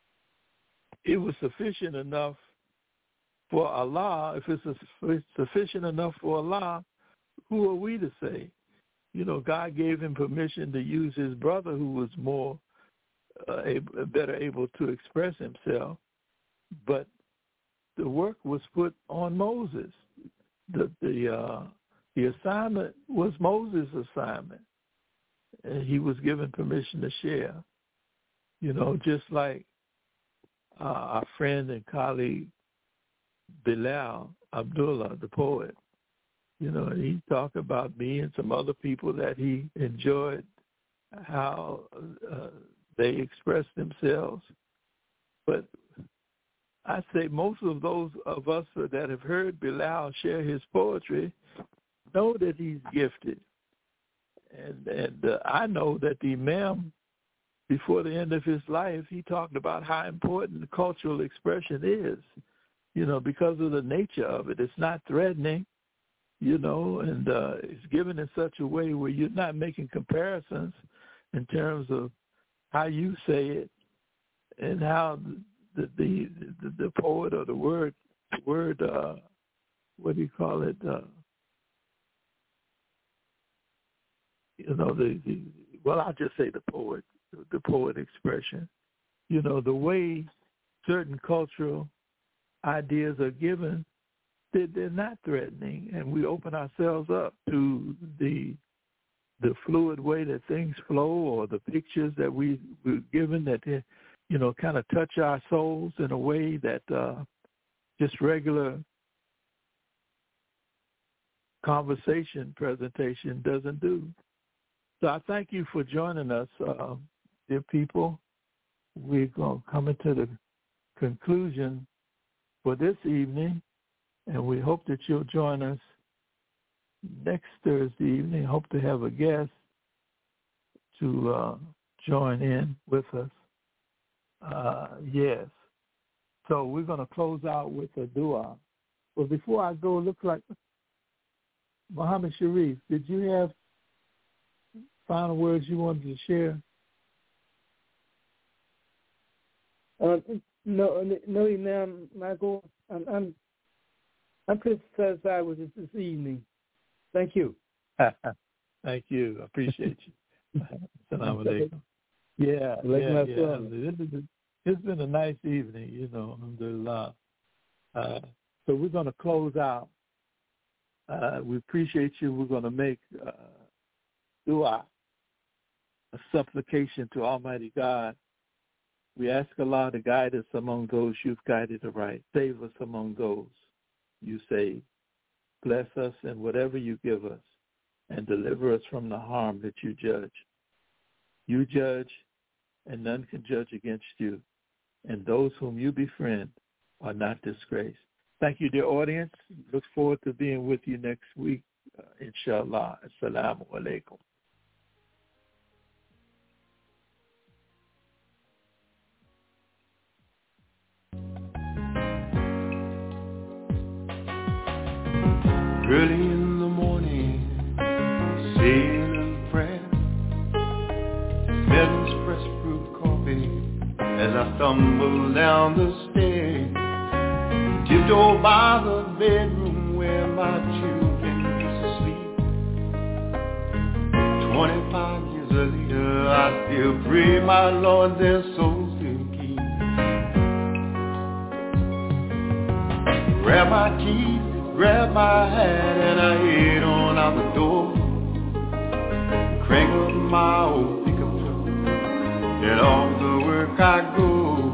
it was sufficient enough for Allah. If it's sufficient enough for Allah, who are we to say? You know, God gave him permission to use his brother who was more, uh, able, better able to express himself, but the work was put on Moses. The the uh, the assignment was Moses' assignment, and he was given permission to share. You know, just like uh, our friend and colleague Bilal Abdullah, the poet. You know, and he talked about me and some other people that he enjoyed how uh, they expressed themselves. But I say most of those of us that have heard Bilal share his poetry know that he's gifted. And, and uh, I know that the Imam, before the end of his life, he talked about how important the cultural expression is, you know, because of the nature of it. It's not threatening, you know, and uh, it's given in such a way where you're not making comparisons in terms of how you say it and how the the, the, the poet or the word, word uh, what do you call it, uh, you know, the, the, well, I'll just say the poet, the poet expression, you know, the way certain cultural ideas are given, they're, they're not threatening, and we open ourselves up to the the fluid way that things flow, or the pictures that we were given that, they, you know, kind of touch our souls in a way that uh, just regular conversation presentation doesn't do. So I thank you for joining us, uh, dear people. We're going to come into the conclusion for this evening, and we hope that you'll join us next Thursday evening. Hope to have a guest to uh, join in with us. Uh, yes. So we're going to close out with a dua. But before I go, it looks like Muhammad Sharif, did you have final words you wanted to share? Uh, no, no, Imam Michael. I'm, I'm, I'm pretty satisfied with it this evening. Thank you. Thank you. I appreciate you. Assalamu alaikum. Yeah, yeah, yeah. It's been a nice evening, you know, alhamdulillah. Uh, so we're going to close out. Uh, we appreciate you. We're going to make uh, dua, a supplication to Almighty God. We ask Allah to guide us among those you've guided aright. Save us among those you save. Bless us in whatever you give us, and deliver us from the harm that you judge. You judge, and none can judge against you, and those whom you befriend are not disgraced. Thank you, dear audience. Look forward to being with you next week, uh, inshallah. Assalamu alaikum. Early in the morning, saying a prayer, Meadows fresh brewed coffee as I stumble down the stairs, tiptoe by the bedroom where my children used to sleep. Twenty-five years later, I still pray my Lord their souls to keep. Grab my keys, grab my hat, and I head on out the door. my old pickup truck and all the work I go.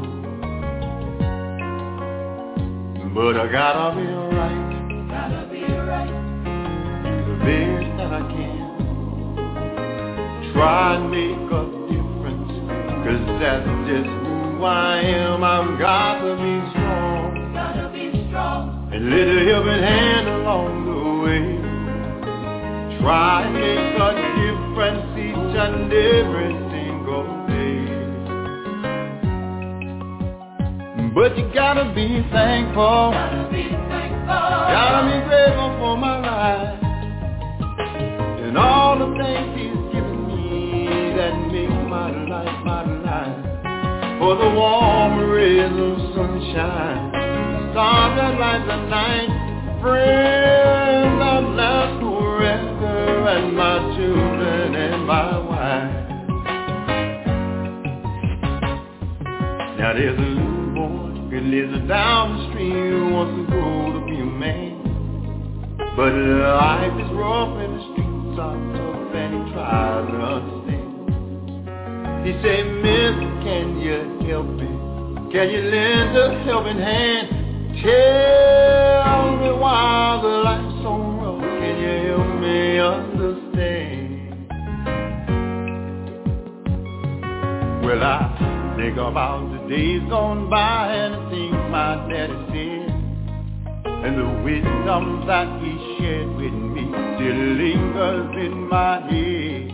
But I gotta be right, gotta be right, the best that I can. Try and make a difference, cause that's just who I am. I've got to be strong, gotta be strong, and let a helping hand along the way. Try and make a difference each and every single day. But you gotta be thankful, gotta be thankful, gotta be grateful for my life and all the things he's given me that make my life, my life. For the warm rays of sunshine, the stars that light the night, friends that last forever, and my children and my wife. Now there's a little boy who lives down the street who wants to grow to be a man, but life is rough and the streets are tough and he tries to understand. He said, Mister, can you help me? Can you lend a helping hand? Tell me why the life's so rough. Can you help me understand? Well, I think about the days gone by and the things my daddy said, and the wisdom that he shared with me still lingers in my head.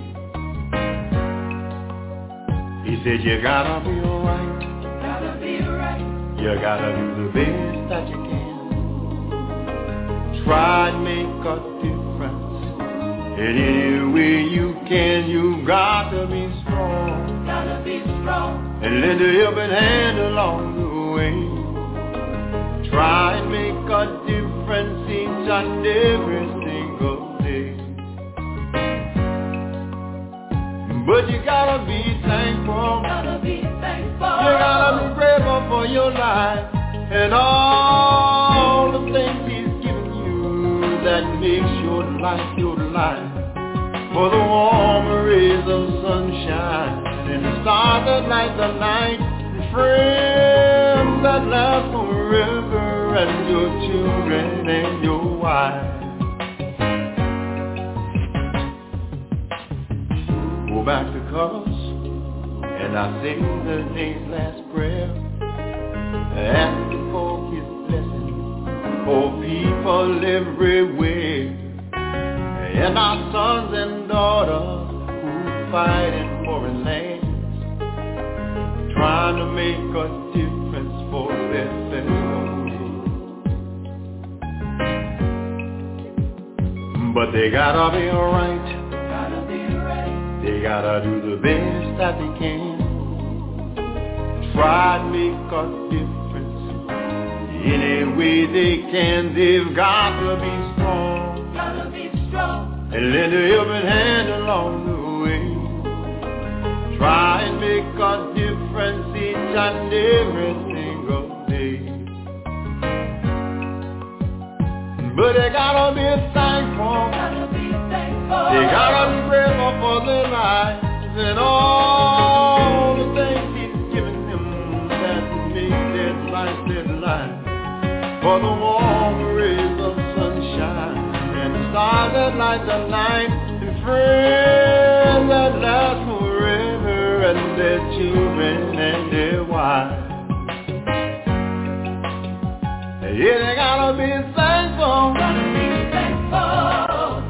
He said, you gotta be alright, gotta be right, you gotta do the best that you can. Try and make a difference in any way you can. You got to be strong, gotta be strong, and lend a helping hand along the way. Try and make a difference each and every single day. But you gotta be thankful, gotta be thankful, you gotta be grateful for your life and all the things he's given you that makes your life your life. For the warm rays of sunshine and the stars that light the night, and friends that last forever, and your children and your wife. Go back to colors, and I sing the day's last prayer, asking for his blessing for people everywhere, and our sons and daughters who fight in foreign lands, trying to make a difference for their fellow. But they gotta be alright, gotta be right, they gotta do the best that they can. Try to make a difference any way they can. They've got to be strong, gotta be strong, and lend a helping hand along the way. Try and make a difference each and every single day. But they gotta be thankful, gotta be thankful, they gotta be grateful for their lives and all the things he's given them that make their life their life. For the warm rays of sunshine and the stars that light the night, and friends that last forever, and their children and their wives. Yeah, they gotta be thankful, gotta be thankful.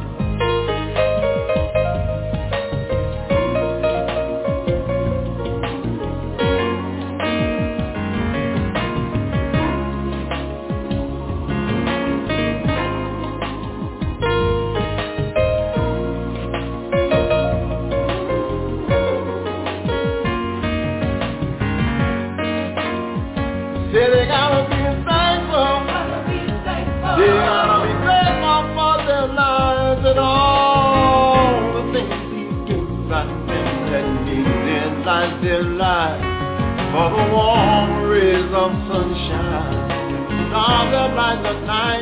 Say they gotta be thankful, gotta be thankful, they gotta be grateful for their lives and all the things he's given them that make their life their life. For the warm rays of sunshine, stars that light the night,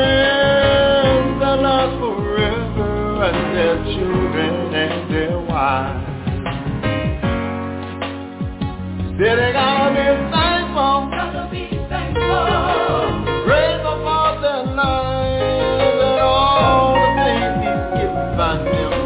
friends that last forever, and their children and their wives. life. Said they gotta be thankful, gotta be thankful, grateful for their lives and all the things He's given them.